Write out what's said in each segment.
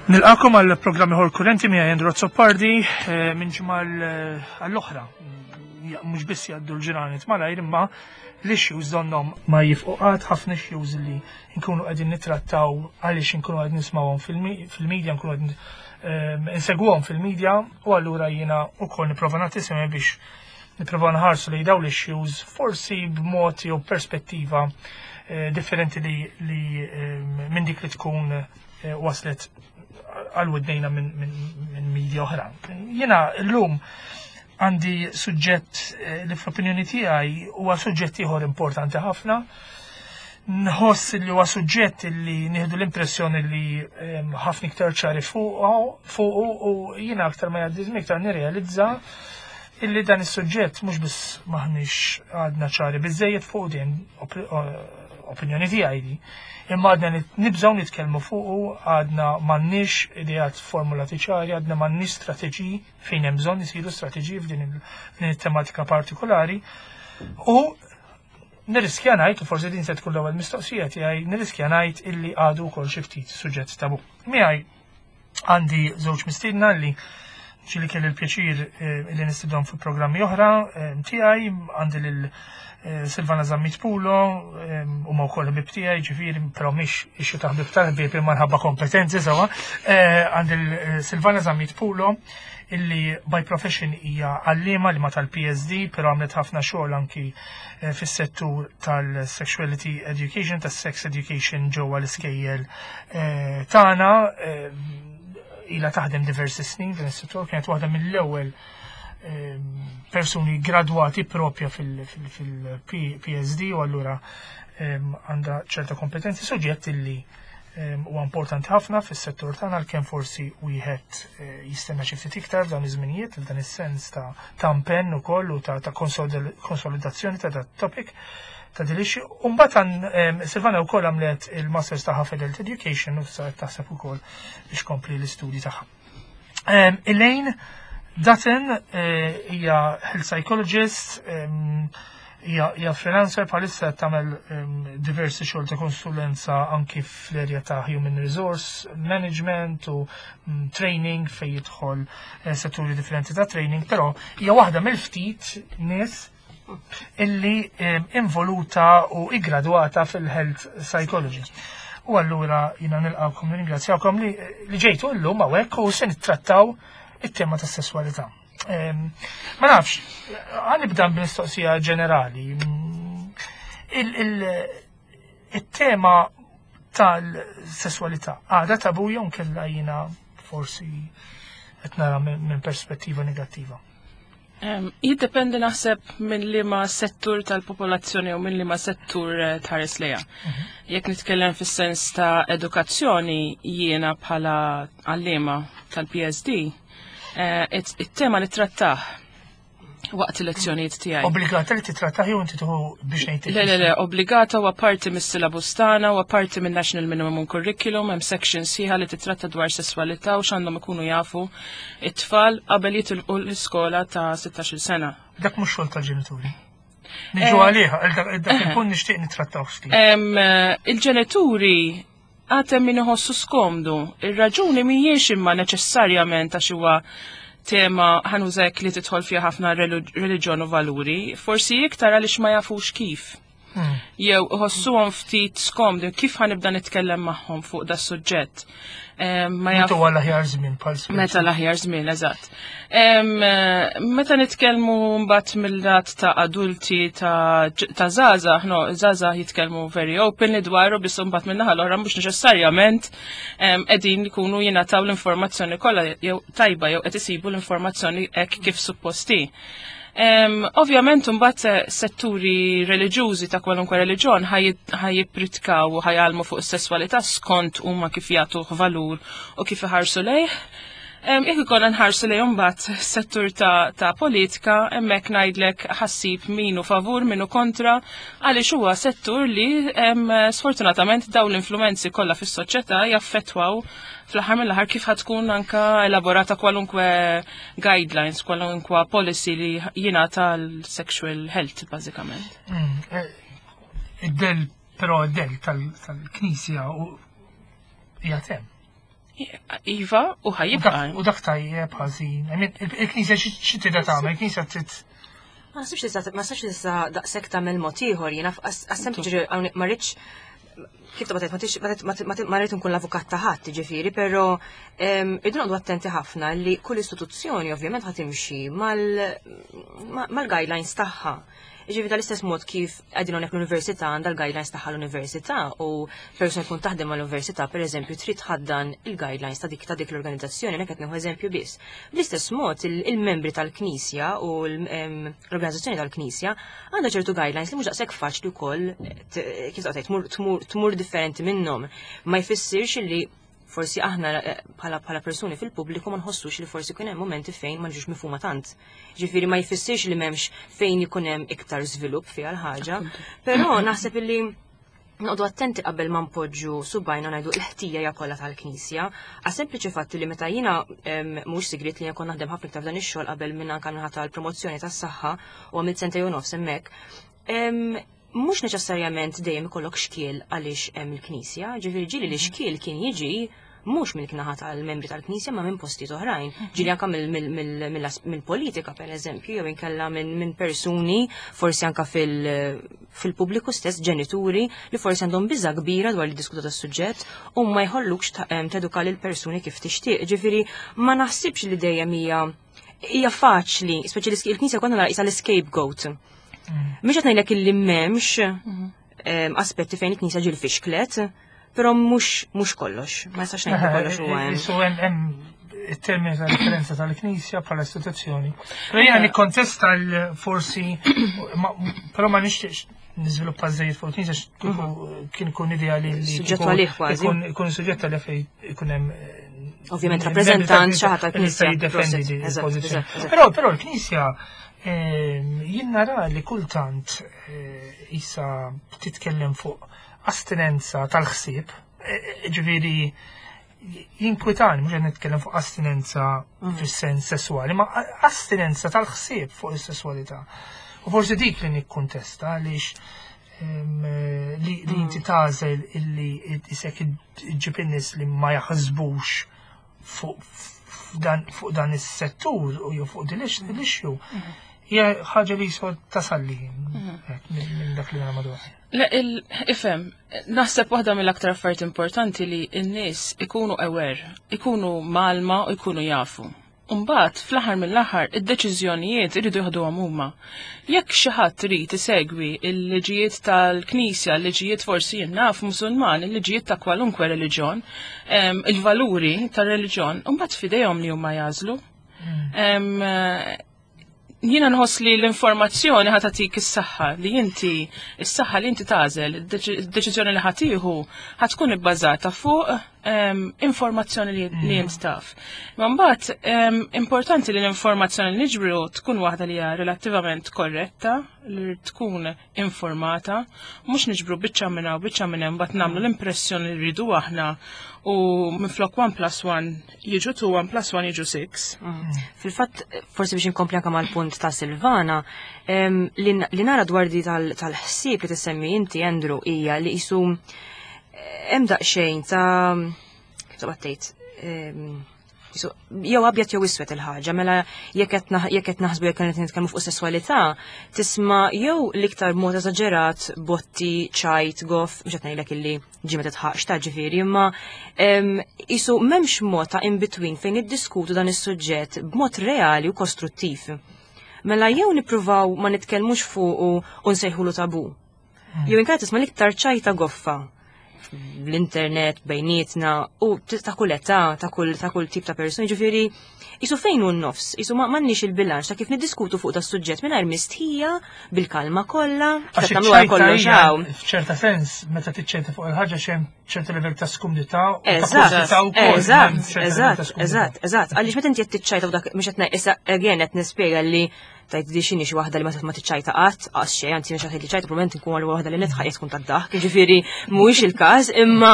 Nilqakom għal programmi ħor kurrenti miegħi Andrew Zoppardi minn ġimgħa għall-oħra. Mhux biss jgħaddu l-ġranet malajr imma l-issues donhom ma jifqoqat ħafna issues li nkunu qegħdin nittrattaw għaliex inkunu qegħdin nismawhom fil-medja, nkunu qegħdin insegwhom fil-medja u allura jiena wkoll nipprova nagħti biex nipprova nħarsu li dawn l-issues forsi b'mod jew perspettiva differenti li minn dik li tkun waslet għal-widdejna minn media oħra. Jena l-lum għandi suġġett li fl-opinjoni tiegħi huwa suġġett ieħor importanti ħafna. Nħoss li huwa suġġett li nieħdu l-impressjoni li ħafna iktar ċari fuqu u jiena aktar ma jgħaddi żmien iktar nirrealizza illi dan is-suġġett mhux biss maħniex għadna ċari biżejjed fuq din opinjoni tiegħi di. Imma għadna nibżgħu nitkellmu fuqu, għadna m'għandniex ideat formulati ċari, għadna m'għandniex strateġiji fejn hemm bżonn isiru strateġiji f'din it-tematika partikolari. U nirriskja ngħid, u forsi din se tkun l-ewwel mistoqsija tiegħi, nirriskja ngħid illi għadu wkoll xi ftit suġġett tabu. Miegħi għandi żewġ mistiedna li ġieli kelli l-pjaċir li nistidhom fi programmi oħra tiegħi, għandi lil Silvana Zammit Pulo, huma wkoll ħbib tiegħi, ġifieri però mhix ixu ta' ħbib tal-ħbieb imma nħabba kompetenzi sewwa. Għandi Silvana Zammit Pulo illi by profession hija għalliema li ma tal-PSD, però għamlet ħafna xogħol anki fis-settur tal-sexuality education, tas-sex education ġewwa l-iskejjel tagħna. Ila taħdem diversi snin din is-settur, kienet waħda mill-ewwel persuni gradwati propja fil-PSD u allura għandha ċerta kompetenzi, suġġett li huwa importanti ħafna fis-settur tagħna għalkemm forsi wieħed jistenna xi ftit iktar f'dawn iż-żminijiet dan is-sens ta' impenn ukoll u ta' konsolidazzjoni ta' dat topic ta' dilixi. U mbagħad Silvana wkoll għamlet il-Masters tagħha f'Adult Education u sa taħseb ukoll biex kompli l-istudji tagħha. Elaine Dutton hija health psychologist, hija freelancer bħalissa tagħmel diversi xogħol ta' konsulenza anki fl-erja ta' human resource management u training fejn jidħol setturi differenti ta' training, però hija waħda mill-ftit nies illi involuta u igradwata fil-health psychology. U allura jina nilqawkom ringrazzjawkom li ġejtu llum hawnhekk u se nittrattaw it-tema tas sessualità. Ma nafx, ħanibda b'mistoqsija ġenerali. Il-tema tal-sessualità għadha tabu jew kellha jiena forsi qed nara minn perspettiva negattiva. Jiddependi naħseb minn liema settur tal-popolazzjoni u minn liema settur tħares lejha. Jekk nitkellem fis-sens ta' edukazzjoni jiena bħala għalliema tal-PSD, it-tema li trattaħ waqt il-lezzjonijiet tiegħi. Obbligata li titrattaħ jew inti tieħu biex ngħid. Le, obbligata huwa parti mis-silabus tagħna, huwa parti min National Minimum Curriculum, hemm section sieħa li titratta dwar sesswalità u x'għandhom ikunu jafu it-tfal qabel jitilqu l-iskola ta' 16-il sena. Dak mhux xogħol tal-ġenituri. Niġu għalih, dak il-punt nixtieq nittrattaw ftit. Il-ġenituri għatem min iħossu skomdu. Ir-raġuni mhijiex imma neċessarjament għax huwa tema ħanużek li tidħol fiha ħafna reliġjon u valuri, forsi iktar għaliex ma jafux kif. Jew iħossuhom ftit skomdu, kif ħanibda nitkellem magħhom fuq da suġġett. Meta l-aħjar żmien Meta l-aħjar żmien, eżatt. Meta nitkellmu mbagħad mill-lat ta' adulti ta' żgħażagħ jitkellmu very openly dwaru biss mbagħad min-naħa l-oħra mhux neċessarjament qegħdin ikunu jingħataw l-informazzjoni kollha jew tajba jew qed isibu l-informazzjoni hekk kif supposti. Ovvjament mbagħad setturi reliġjużi ta' kwalunkwe reliġjon ħajjippritkaw u ħajgħalmu fuq is-sesswalità skont huma kif jagħtuh valur u kif iħarsu lejh. Jekk ikollna nħarsu lejh mbagħad settur ta' politika hemmhekk ngħidlek ħassib minu favur minu kontra għaliex huwa settur li sfortunatament dawn l-influenzi kollha fis-soċjetà jaffettwaw fl-aħħar mill-aħħar kif ħatkun anka elaborata kwalunkwe guidelines, kwalunkwe policy li jingħata l-sexual health bażikament. Id-del, però id-del tal-Knisja hija hemm. Iva, u ħajibqa. U dak tajjeb ħażin. Il-Knisja xi tida tagħmel, il-Knisja trid. Ma nistax tista' daqshekk tagħmel mod ieħor, jiena sempliċi ma rridx kif ma rrid nkun l-avukat ta' ħadd, jiġifieri, però irdu noqgħdu attenti ħafna li kull istituzzjoni ovvjament ħad timxi mal-guidelines tagħha. Ġifieri tal-istess mod kif qegħdin hawnhekk l-università għandha l-guidelines tagħha l-università u persuna tkun taħdem mal-università pereżempju trid tħaddan il-guidelines ta' dik l-organizzazzjoni, nek qed nieħu eżempju biss. Bl-istess mod il-membri tal-Knisja u l-organizzazzjoni tal-Knisja għandha ċertu guidelines li mhux daqshekk faċli wkoll kif tgħid tmur differenti minnhom. Ma jfissirx li forsi aħna bħala persuni fil-pubbliku ma nħossux li forsi kun hemm momenti fejn ma nġux mifhuma tant. Ġifieri ma jfissirx li m'hemmx fejn ikun hemm iktar żvilupp fiha l-ħaġa, però naħseb illi noqgħdu attenti qabel ma npoġġu subajna ngħidu l-ħtija hija kollha tal-Knisja, għas sempliċi fatt li meta jiena mhux sigriet li jkun naħdem ħafna iktar f'dan ix-xogħol qabel minn anke minħata l-promozzjoni tas-saħħa u għamilt sentej u nofs hemmhekk. Mhux neċessarjament dejjem ikollok xkiel għaliex hemm il-Knisja, ġifieri ġieli li xkiel kien jiġi mhux mill-knaħa tal-membri tal-Knisja ma minn postijiet oħrajn. Ġieli anke mill-politika pereżempju, jew inkella minn persuni forsi anke fil-pubbliku stess, ġenituri li forsi għandhom biża' kbira dwar li diskutu tas-suġġett u ma jħollukx teduka lil persuni kif tixtieq. Ġifieri ma naħsibx li dejjem hija faċli, speċjali il-Knisja konna nara qisha l-scapegoat. Mhux qed ngħidlek illi m'hemmx aspetti fejn il-Knisja ġieli fixklet, però mhux kollox, ma jistax ngħid kollox huwa hemm. Isu hemm it-termini ta' referenza tal-Knisja bħala istituzzjoni. Però jiena nikkontesta forsi, però ma nixtieqx niżviluppa żejjed fuq il-Knisja kien ikun ideali li suġġett għalih kważi. Ikun suġġett għalih fejn ikun hemm ovvjament rappreżentant xi ħadd tal-Knisja jiddefendi l-pożizzjoni. Però l-Knisja jien nara li kultant issa titkellem fuq astinenza tal-ħsieb, ġifieri jinkwitani mhux qed nitkellem fuq astinenza fis-sens sesswali, ma astinenza tal-ħsieb fuq is-sesswalità. U forsi dik li nikkuntesta għaliex li inti tagħżel illi isek iġġib in-nies li ma jaħsbux fuq dan is-settur u jew fuq din l-issue hija ħaġa li jsod tasalli minn dak li madwar. Ifhem, naħseb waħda mill-aktar affarijiet importanti li n-nies ikunu aware, ikunu malma u jkunu jafu. Mbagħad fl-aħħar mill-aħħar id-deċiżjonijiet iridu jieħduhom huma. Jekk xi ħadd irid isegwi l-liġijiet tal-Knisja, l-liġijiet forsi naf Musulman, il-liġijiet ta' kwalunkwe reliġjon, il-valuri tar-reliġjon, mbagħad f'idejhom li huma jażlu. Jiena nħoss li l-informazzjoni ħatatik is-saħħa li inti is-saħħa li inti tagħżel, id-deċiżjoni li ħatieħu ħatkun ibbażata fuq informazzjoni li jint taf. Ma mbagħad importanti li l-informazzjoni li niġbru tkun waħda li hija relattivament korretta, li tkun informata, mhux niġbru biċċa minn hawn biċċa minn hemm mbagħad nagħmlu l-impressjoni li rridu aħna u minflok 1+1 jiġu 2, 1+1 jiġu 6. Fil-fatt, forsi biex inkompli anke mal-punt ta' Silvana, li nara dwar di tal-ħsieb li tissemmi inti Andrew hija li qisu hemm daqsxejn ta' kif tgħid jew abjad jew iswed il-ħaġa, mela jekk qed naħsbu jekk qed nitkellmu fuq sesswalità, tisma' jew l-iktar mod eżaġerat botti, ċajt, goff, mhux qed ngħidlek illi ġie ma titħaqx ta' ġifieri, imma qisu m'hemmx mod ta' in between fejn iddiskutu dan is-suġġett b'mod reali u kostruttiv. Mela jew nippruvaw ma nitkellmux fuq u nsejħulu tabu. Jew inkella tisma' l-iktar ċajta goffa l-internet bejnietna u ta' kull età, ta' kull tip ta' persuni, ġifieri isu fejn hu n-nofs, isu m'għandniex il-bilanċ ta' kif niddiskutu fuq tas-suġġett mingħajr mistħija bil-kalma kollha, qed nagħmluha kollox hawn. F'ċerta sens meta tiċċenta fuq il-ħaġa xemm ċerta livell ta' skumdità u eżatt. Għaliex meta inti qed tiċċajta u dak mhux qed issa again qed nispjega li tajt di xini xi waħda li ma tiċċajta qatt, għas xejn, anzi mhux qed tiċċajta probablement inkun għal waħda li nitħaq tkun tad-daħk, jiġifieri mhuwiex il-każ, imma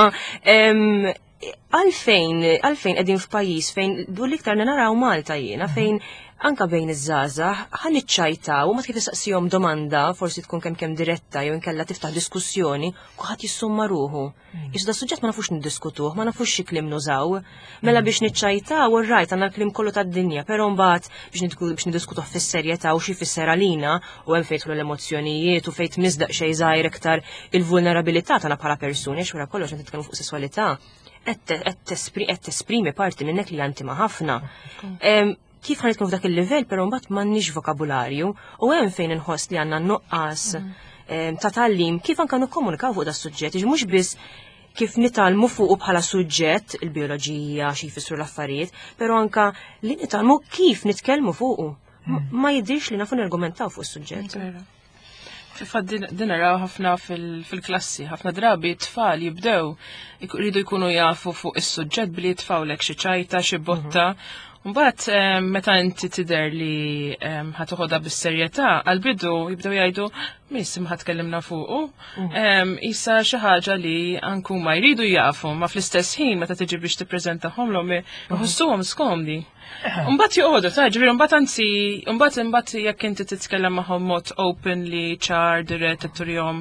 għalfejn qegħdin f'pajjiż fejn du l-iktar naraw Malta jiena fejn anka bejn iż-żgħażagħ ħan iċċajtaw u ma kif tistaqsihom domanda forsi tkun kemm diretta jew inkella tiftaħ diskussjoni kulħadd jissumma ruħu. Issa da suġġett ma nafux niddiskutuh, ma nafux xi kliem nużaw. Mela biex niċċajtaw rajt għandna l-kliem kollu tad-dinja, però mbagħad biex niddiskutuh fis-serjetà u xi fisser għalina u hemm fejn l-emozzjonijiet u fejn tmiżdaq xejn żgħir iktar il-vulnerabilità tagħna bħala persuni x'wara kollox qed nitkellmu fuq sesswalità. Qed tesprimi parti minnek li intima ħafna. Kif ħan nitkellmu f'dak il-livell, però mbagħad m'għandniex vokabularju u hemm fejn inħoss li għandna nuqqas ta' tagħlim kif anke nikkomunikaw fuq da' suġġett, mhux biss kif nitalmu fuq bħala suġġett il-bioloġija xi jfissru l-affarijiet, però anke li nitalmu kif nitkellmu fuqu. Ma jidhirx li nafu nargumentaw fuq is-suġġett. Fil-fat din naraw ħafna fil-klassi, ħafna drabi t-tfal jibdew jridu jkunu jafu fuq is-suġġett billi jitfawlek xi ċajta, xi botta. Mbagħad meta inti tidher li ħatuħodha bis-serjetà, għall-bidu jibdew jgħidu missim ħatkellimna fuqu. Issa xi ħaġa li anke huma jridu jafu, ma fl-istess ħin meta tiġi biex tippreżentahomlhom iħossuhom skomdi. Mbagħad joqogħdu ġifieri mbagħad jekk inti titkellem magħhom mod openly, ċar, dirett turjhom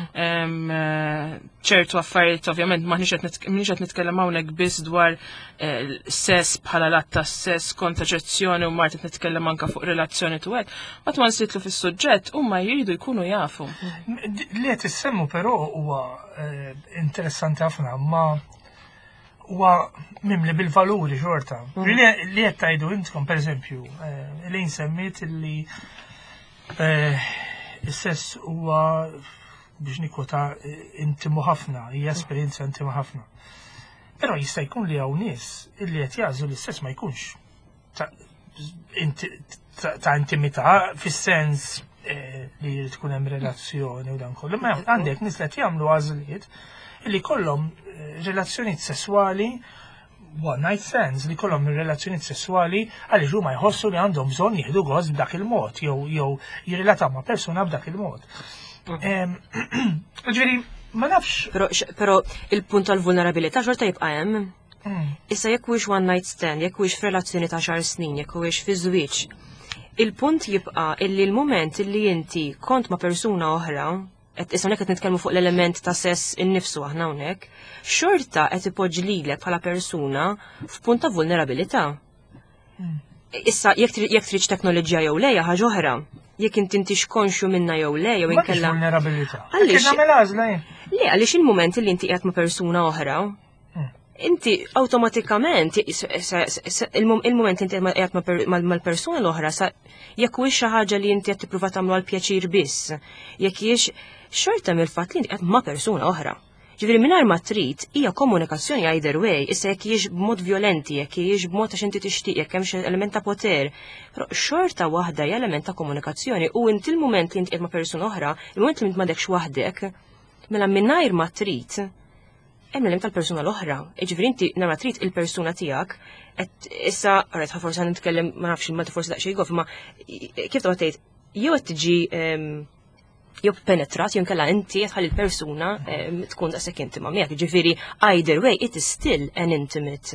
ċertu affarijiet ovvjament m'aħniex qed nitkellem hawnhekk biss dwar sess bħala lat ta' sess, kontraċezzjoni u mart qed nitkellem anke fuq relazzjoni tu hekk, ma nsitlu fis-suġġett huma jridu jkunu jafu. Li qed issemmu però huwa interessanti ħafna, ma huwa mimli bil-valuri xorta. Li qed tgħidu intkom pereżempju li nsemmit li is-sess huwa biex nikwota intimu ħafna, hija esperjenza intima ħafna. Però jista' jkun li hawn nies illi qed jażlu li s-sess ma jkunx ta' intimità fis-sens li tkun hemm relazzjoni u dan kollu. Ma għandek nies li qed jagħmlu għażliet li kollhom relazzjonijiet sesswali one night stands li kollhom relazzjonijiet sesswali għaliex huma jħossu li għandhom bżonn jieħdu gost b'dak il-mod jew jirrelataw ma' persuna b'dak il-mod. Ġifieri ma nafx. Però il-punt tal-vulnerabilità xorta jibqa' hemm. Issa jekk huwiex one night stand, jekk huwiex f'relazzjoni ta' xahar snin, jekk huwiex fi żwieġ, il-punt jibqa' illi l-mument illi inti kont ma' persuna oħra, issa hawnhekk qed nitkellmu fuq l-element ta' sess innifsu aħna hawnhekk, xorta qed ipoġġi lilek bħala persuna f'punt ta' vulnerabilità. Issa jekk trid teknoloġija jew lejja ħaġa oħra, jekk inti konxju minna jew le jew inkella. Vulnerabilità. Le, għaliex il-mument li inti qiegħed ma' persuna oħra, inti awtomatikament il-mument li inti qiegħed mal-persuna l-oħra jekk huwiex xi ħaġa li inti qed tippruva tagħmlu għal pjaċir biss, jekk hiex xorta mill-fatt li inti qiegħed ma' persuna oħra. Ġifieri mingħajr ma trid hija komunikazzjoni either way, issa jekk hijiex b'mod violenti, jekk hijiex b'mod għax inti tixtieq, jekk hemm xi element ta' poter, però xorta waħda hija element ta' komunikazzjoni u inti l-mument li inti qiegħed ma' persuna oħra, il-mument li inti m'għandekx waħdek, mela mingħajr ma trid hemm l-element tal-persuna l-oħra. Ġifieri inti nara trid il-persuna tiegħek qed issa rajt forsi nitkellem ma nafx il-meta forsi daqsxejn gof, ma kif tgħid jew qed tiġi jew penetrat, jew nkella inti tħalli l-persuna tkun daqshekk intima miegħek, ġifieri either way it is still an intimate.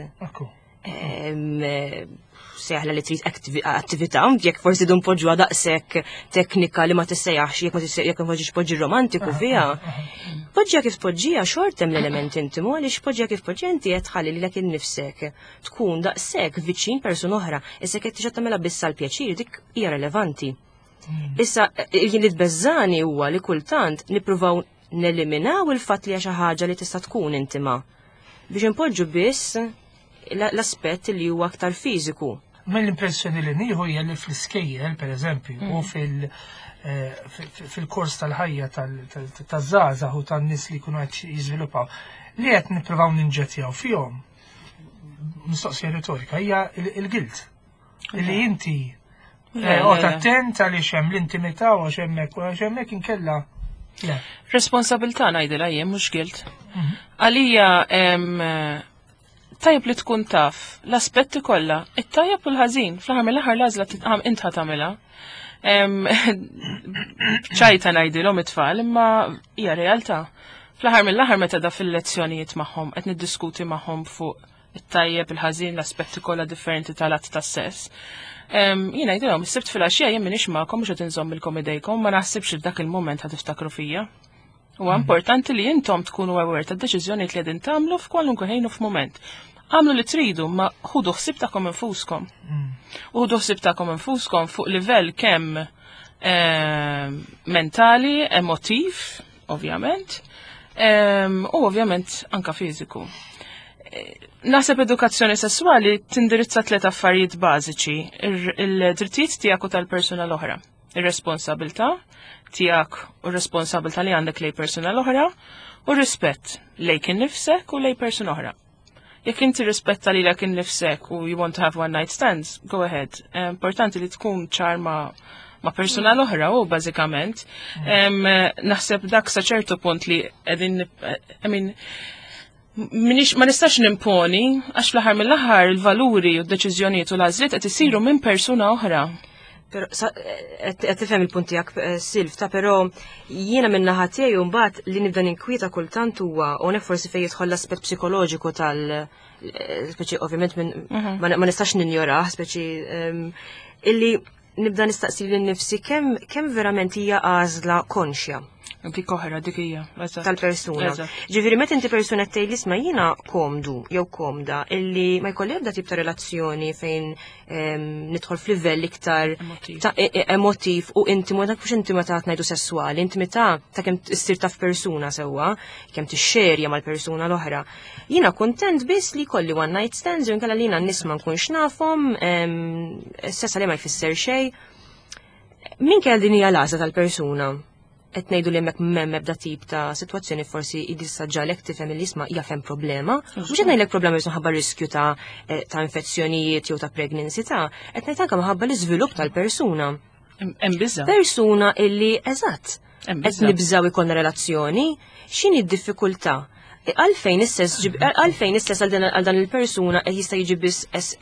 Seħla li trid attività, jekk forsi dun poġġuha daqshekk teknika li ma tissejjaħx jekk ma poġġix poġġi romantiku fiha. Poġġiha kif poġġiha xort hemm l-element intimu għaliex poġġiha kif poġġi inti qed tħalli lilek innifsek tkun daqshekk viċin persuna oħra, issa jekk tixgħod tagħmilha biss għall-pjaċir dik hija relevanti. Issa, jien li tbeżżani huwa li kultant nippruvaw neliminaw il-fatt li hija xi ħaġa li tista' tkun intima biex inpoġġu biss l-aspett li huwa aktar fiżiku. Mill-impressjoni li nieħu hija li fl-iskejjel pereżempju u fil-kors tal-ħajja taż-żgħażagħ u tan-nies li jkunu qed jiżviluppaw li qed nippruvaw ninġettjaw fihom mistoqsija retorika hija il-gilt. Li inti qod attent għaliex hemm l-intimità u għax hemmhekk inkella. Responsabilità ngħidilha jien mhux gilt. Għalija tajjeb li tkun taf l-aspetti kollha, it-tajjeb u l-ħażin, fl-aħħar mill-aħħar l-għażla int ħad tagħmilha. ċajta ngħidilhom it-tfal imma hija realtà. Fl-aħħar mill-aħħar meta da fil-lezzjonijiet magħhom qed niddiskuti magħhom fuq it-tajjeb, il-ħażin, l-aspetti kollha differenti tal-att tas-sess. Jiena jgħidilhom is-sibt fil-għaxija jien m'iniex magħkom mhux qed inżommilkom idejkom, ma naħsibx li dak il-mument ħad tiftakru fija. Huwa importanti li intom tkunu aware tad-deċiżjonijiet li qegħdin tagħmlu f'kwalunkwe ħin u f'mument. Għamlu li tridu, ma ħudu ħsieb tagħkom infuskom. Ħudu ħsieb tagħkom infuskom fuq livell kemm mentali, emotiv, ovvjament, u ovvjament anka fiżiku. Naħseb edukazzjoni sessuali tindirizza tliet affarijiet bażiċi, il-drittijiet tiegħek u tal-persuna l-oħra, ir-responsabilità tiegħek u r-responsabilità li għandek lej persuna l-oħra, u r-rispett lejk innifsek u lej persuna oħra. Jekk inti rispetta lilek innifsek u you want to have one night stands, go ahead. Importanti li tkun ċar ma' persuna l-oħra u bażikament. Naħseb dak sa ċertu punt li qegħdin ma nistax nimponi, għax fl-aħħar mill-aħħar il-valuri u d-deċiżjonijiet u l-għażliet qed isiru minn persuna oħra. Pero qed tifhem il-punt tiegħek Silv, però jiena minn naħa tiegħi mbagħad li nibda ninkwieta kultant huwa hawnhekk forsi fejn jidħol l-aspett psikoloġiku speċi ovvjament ma nistax ninjorah, speċi illi nibda nistaqsi lil nifsi kemm verament hija għażla konxja. Dik oħra, dik hija. Tal-persuna. Ġifieri meta inti persuna tgħid isma' jiena komdu jew komda illi ma jkolli ebda tip ta' relazzjoni fejn nidħol f'livell iktar emotiv u intimu dak mhux intimità ngħidu sesswali, intimità ta' kemm issir taf persuna sewwa, kemm tixxerja mal-persuna l-oħra. Jiena kuntent biss li jkolli one night stands jew inkella li jiena nisma' nkunx nafhom, sessa li ma jfisser xejn. Min kell din hija l-għażla tal-persuna? Qed ngħidu li hemmhekk m'hemm ebda tip ta' sitwazzjoni forsi jidissaġġalek tifhem li jisma' jafhem problema. Mhux qed ngħidlek problema biss minħabba riskju ta' infezzjonijiet jew ta' pregnancy qed ngħid anke minħabba l-iżvilupp tal-persuna. Hemm biża'. Persuna illi eżatt qed nibżgħu ikollna relazzjoni, x'inhi d-diffikultà? Għalfejn is-sess għal dan il-persuna qed jista' jiġi biss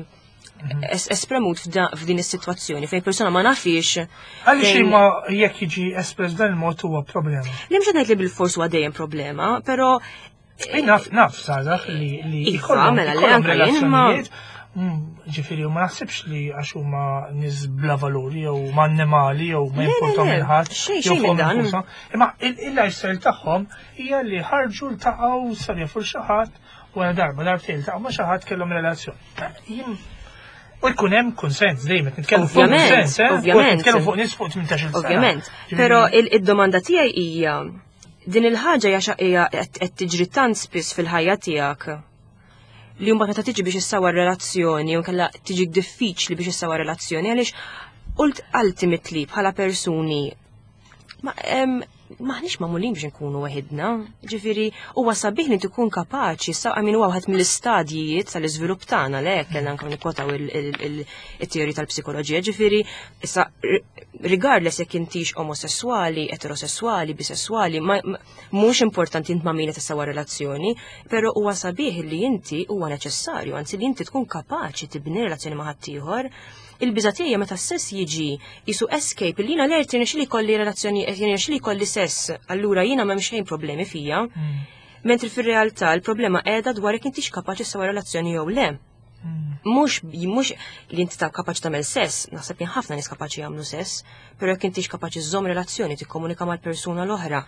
espremut f'din is-sitwazzjoni fejn persuna ma nafix. Għaliex ma jekk jiġi espress dan il-mod huwa problema. Li mhux ngħid li bil-fors huwa dejjem problema, però naf sażaħ li jkollhom relazzjonijiet ġifieri ma naħsibx li għax huma nies bla valuri jew ma annimali jew ma jimportom il-ħadd jew fuq imma il-lifestyle tagħhom hija li ħarġu ltaqgħu sarja fuq xi ħadd u darbtejn ltaqgħu ma xi ħadd kellhom relazzjoni. U jkun hemm konsens dejjem qed nitkellmu fuq konsens, nitkellmu fuq nies fuq 18 sena. Ovvjament, però id-domanda tiegħi hija din il-ħaġa hija qed tiġri tant spiss fil-ħajja tiegħek li mbagħad meta tiġi biex issawar relazzjoni u nkella tiġi diffiċli biex issawar relazzjoni għaliex qult ultimately bħala persuni maħniex magħmulin biex nkunu waħedna. Ġifieri huwa sabiħ li tkun kapaċi huwa waħed mill-istadjijiet tal-iżvilupp tagħna lek kellna anke nikkotaw it-teorji tal-psikoloġija. Ġifieri issa regardless jekk intix omosessuali, eterosessuali, bisessuali, mhux importanti int ma' min qed issawwa relazzjoni, però huwa sabiħ li inti huwa neċessarju, anzi li inti tkun kapaċi tibni relazzjoni ma' ħadd ieħor. Il-biża tiegħi meta s-sess jiġi jisu escape li jiena lert li jkolli relazzjoni li jkolli sess, allura jiena m'hemm xejn problemi fija. Mentri fir-realtà il-problema qiegħda dwar jekk intix kapaċi ssawwa relazzjoni jew le. Mhux li inti ta' kapaċi tagħmel sess, naħseb jien ħafna nies kapaċi jagħmlu sess, però jekk intix kapaċi żżomm relazzjoni tikkomunika mal-persuna l-oħra.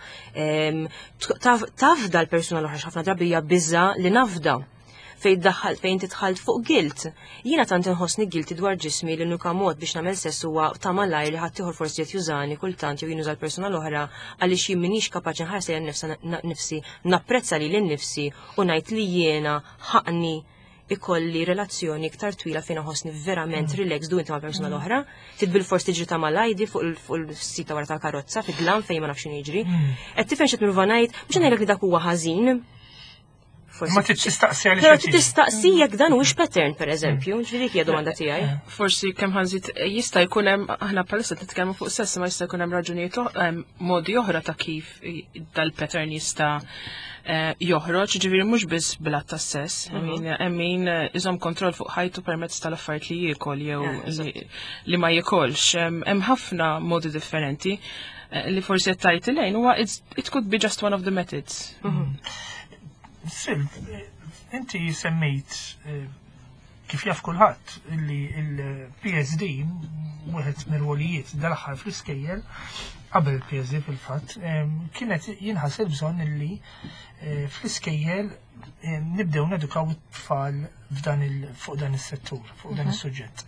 Tafda l-persuna l-oħra x'ħafna drabi hija biża li nafda. Fejn titħalt fuq guilt. Jiena tant inħossni guilty dwar ġismi li nuka mod biex nagħmel sess huwa ta' malajr li ħadd ieħor forsi qed jużani kultant jew jinuża l-persuna l-oħra għaliex jien m'iniex kapaċi nħarsejja nifsi napprezza li nifsi u ngħid li jiena ħaqni ikolli relazzjoni iktar twila fejn ħossni verament relax du inti mal-persuna l-oħra, titbil forsi tiġri ta' malajdi fuq il-sita wara tal-karozza fid-glam fejn ma nafx jiġri. Qed tifhem x'qed nirva ngħid, mhux ngħidlek li dak huwa ħażin. Ma tistaqsi għaliex. Però tistaqsi jekk dan huwiex pattern pereżempju, ġifieri hija domanda tiegħi. Forsi kemm ħanżid jista' jkun hemm aħna bħalissa nitkellmu fuq sess ma jista' jkun hemm raġunijiet modi oħra ta' kif dal-pattern jista' joħroġ, ġifieri mhux biss bil tas-sess. Min iżomm kontroll fuq ħajtu permezz tal-affarijiet li jiekol jew li ma jiekolx. Hemm ħafna modi differenti li forsi qed tajt ilejn huwa it could be just one of the methods. Silv, inti semmejt kif jaf kulħadd li il-PSD wieħed mir-rwolijiet dal-aħħar fl-iskejjel qabel il-PSD fil-fatt kienet jinħaseb bżonn illi fl-iskejjel nibdew nedukaw it-tfal fuq dan is-settur, fuq dan is-suġġett.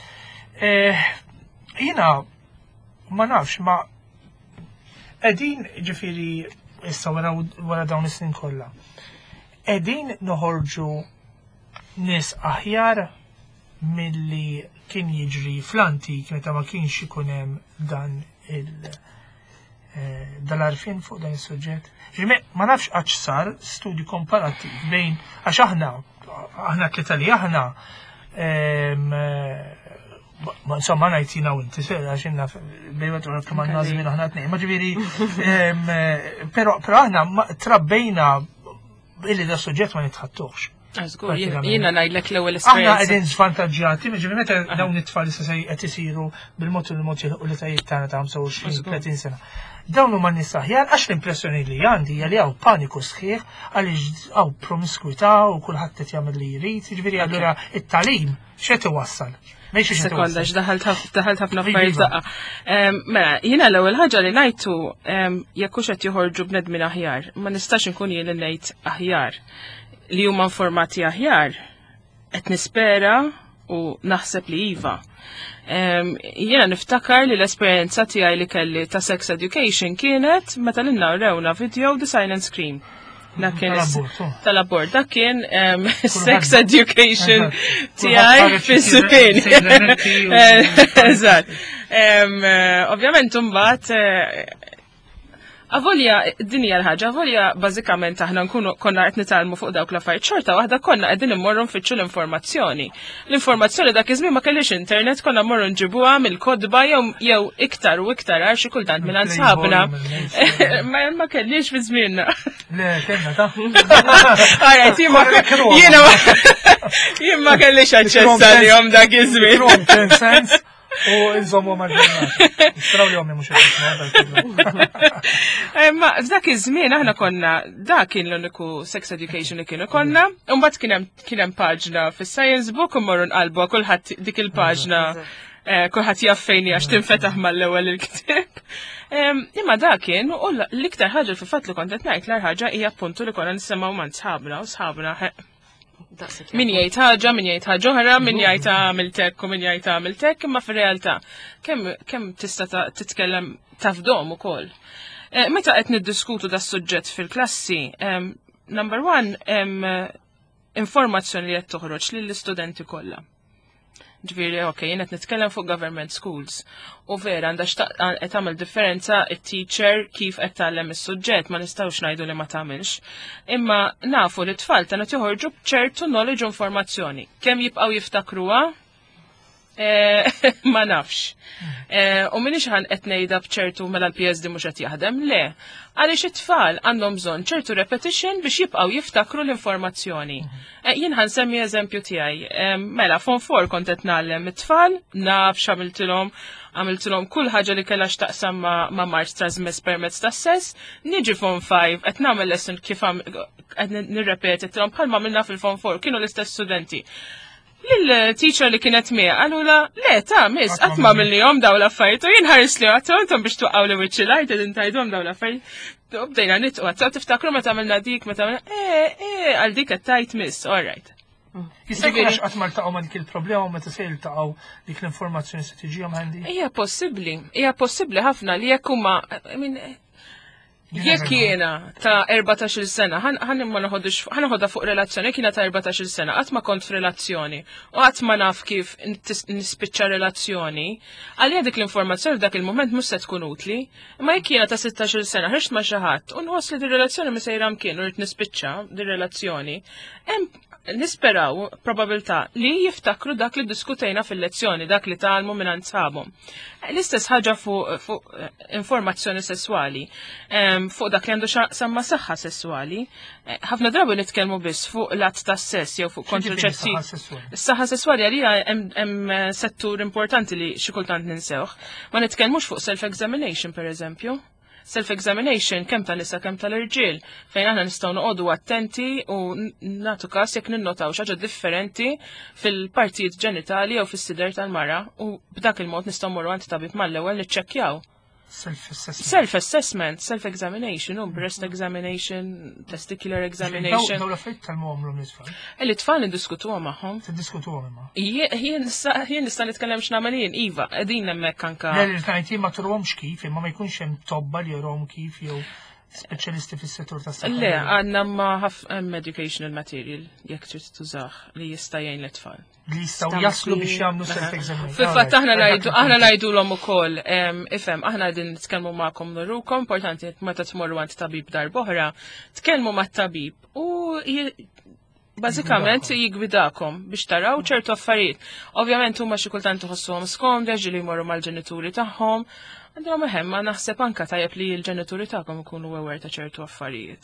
Jiena ma nafx ma qegħdin ġifieri issa wara dawn is-snin kollha. Qegħdin noħorġu nies aħjar milli kien jiġri fl-antik meta ma kienx ikun hemm dan dal-arfin fuq dan is-suġġett. Ma nafx għax sar studju komparattiv bejn għax aħna tlieta li aħna insomma ngħidina u inti għax inna bejwet u kemm għandna żmien aħna tnejn. Ma ġifieri però aħna trabbejna illi da suġġett ma nitħattuħx. Żgur, jiena ngħidlek l-ewwel Aħna qegħdin żvantaġġjati, ġifieri meta dawn it-tfal issa se qed isiru bil-mod u l-mod u l-etajiet tagħna ta' 25-30 sena. Dawn huma nies aħjar għax l-impressjoni li għandi hija li hawn paniku sħiħ għaliex hawn promiskwità u kulħadd qed jagħmel li jrid, jiġifieri allura it-tagħlim x'qed iwassal. Sekonda, daħalt ħafna affarijiet daqqa. Mela, jiena l-ewwel ħaġa li ngħidu jekk hux qed joħorġu bnedmin aħjar, ma nistax inkun jien ngħid aħjar li huma informati aħjar, qed nispera u naħseb li iva. Jiena niftakar li l-esperjenza tiegħi li kelli ta' sex education kienet meta lilna rewna video The Silent Scream. Tal-abort, dak kien sex education tiegħi fis-żmien. Eżatt. Ovvjament imbagħad avolja dinja l-ħaġa, avolja bażikament aħna konna qed nitalmu fuq dawk l-affarijiet xorta waħda konna qegħdin immorru nfittxu l-informazzjoni. L-informazzjoni dak iż-żmien ma kellix internet, konna mmorru nġibuha mill-kodba jew iktar u iktar għal xi kultant minn ansabna. Ma kellix fi żmienna. Le, kellna ta'. Jien ma kellix aċċess għalihom dak iż-żmien. U nżommu maġġornat. Straw li għommi mux Ma f'dak iż-żmien aħna konna, dak kien l-uniku sex education li kienu konna, u mbagħad kien hemm paġna fis-science book u morru nqalbu kulħadd dik il-paġna kulħadd jaf fejn hija tinfetaħ mal-ewwel il-ktieb. Imma dak kien u l-iktar ħaġa fil-fatt li kont qed ngħid l-ar ħaġa hija appuntu li konna nisimgħu man sħabna u sħabna min jgħid ħaġa, min jgħid ħaġa oħra, min jgħid għamiltek u min jgħid għamiltek, imma fir-realtà kemm tista' titkellem tafdom ukoll. Meta qed niddiskutu da suġġett fil-klassi, number one, informazzjoni li qed toħroġ lill-istudenti kollha. Ġifieri, jien qed nitkellem fuq government schools. U vera għandha qed tagħmel differenza it-teacher kif qed tagħlem is-suġġett, ma nistgħux ngħidu li ma tagħmilx. Imma nafu li t-tfal tagħna joħorġu b'ċertu knowledge u informazzjoni. Kemm jibqgħu jiftakruha? Ma nafx. U minix ħan qed ngħidha b'ċertu mela l-PSD mhux qed jaħdem, le. Għaliex it-tfal għandhom bżonn ċertu repetition biex jibqgħu jiftakru l-informazzjoni. Jien ħansemmi eżempju tiegħi. Mela fon 4 kont qed nagħlem it-tfal, nafx għamiltilhom kull ħaġa li kellha x'taqsam ma' marġ trasmess permezz tas-sess, niġi fon 5 qed nagħmel lesson kif qed nirrepetilhom bħalma minna fil-fon 4 kienu l-istess studenti. Lill-teacher li kienet mija, għalula, le, ta' miss, għatma mill-jom daw l-affarijiet, u jien ħaris li għatom biex tuqqaw li wiċċi lajt, edin tajdom daw l-affarijiet, u bdejna nitqu għattaw tiftakru ma tamilna dik, ma tamilna, għal dik għattajt miss, all right. Jistak għax għatma l-taqaw ma dik il-problema, ma t-sejl taqaw dik l-informazzjoni s-tġijom għandi? Ija possibli ħafna li jekkuma, jekk jiena ta' 14 sena, ħan imma naħodha fuq relazzjoni, kiena ta' 14 sena, qatt ma kont f'relazzjoni, u qatt ma naf kif nispiċċa relazzjoni, għalija dik l-informazzjoni f'dak il-moment mhux se tkun utli, imma jekk jiena ta' 16 sena ħirxt ma' xi ħadd u nħoss li dir-relazzjoni mi sejra mkien u rrid nispiċċa dir-relazzjoni, nisperaw probabilità li jiftakru dak li diskutejna fil-lezzjoni, dak li talmu minn sħabhom. L-istess ħaġa fuq informazzjoni sessuali, fuq dak li għandu samma saħħa sessuali. Ħafna drabi nitkellmu biss fuq l-att tas-sess jew fuq kontraċetti. Is-saħħa sessuali għalija hemm settur importanti li xi kultant ninsewh. Ma nitkellmux fuq self-examination pereżempju. self-examination kemm tan-nisa kemm tal-irġiel fejn aħna nistgħu noqogħdu attenti u nagħtu każ jekk ninnotaw xi ħaġa differenti fil-partijiet ġenitali jew fis-sider tal-mara u b'dak il-mod nistgħu mmorru għand tabib mal-ewwel niċċekkjaw. Self-assessment, self-examination, breast examination, testicular examination. Daw l-affarijiet tal-momlu nisfal. Il-tfal indiskutuha magħhom. Tiddiskutuhom imma. Jien nista' nitkellem x'nagħmel jien, iva, qegħdin hemmhekk anke. L-irtajti ma turhomx kif, imma ma jkunx hemm tobba li jorhom kif jew speċjalisti fis-settur tas-saħħa. Le, għandna ma hemm educational material jekk trid tużah li jista' jgħin l-tfal. Li jistgħu jaslu biex jagħmlu self-examination. Fil-fatt aħna ngħidulhom ukoll, ifhem, aħna qegħdin nitkellmu magħkom nurukom, importanti meta tmorru għand tabib darb'oħra, tkellmu mat-tabib u bażikament jigwidakom biex taraw ċertu affarijiet. Ovvjament huma xi kultant iħossuhom skomdeġ li jmorru mal-ġenituri tagħhom. Għandhom meħem, ma naħseb anka tajjeb li l-ġenituri tagħkom ikunu aware ta' ċertu affarijiet.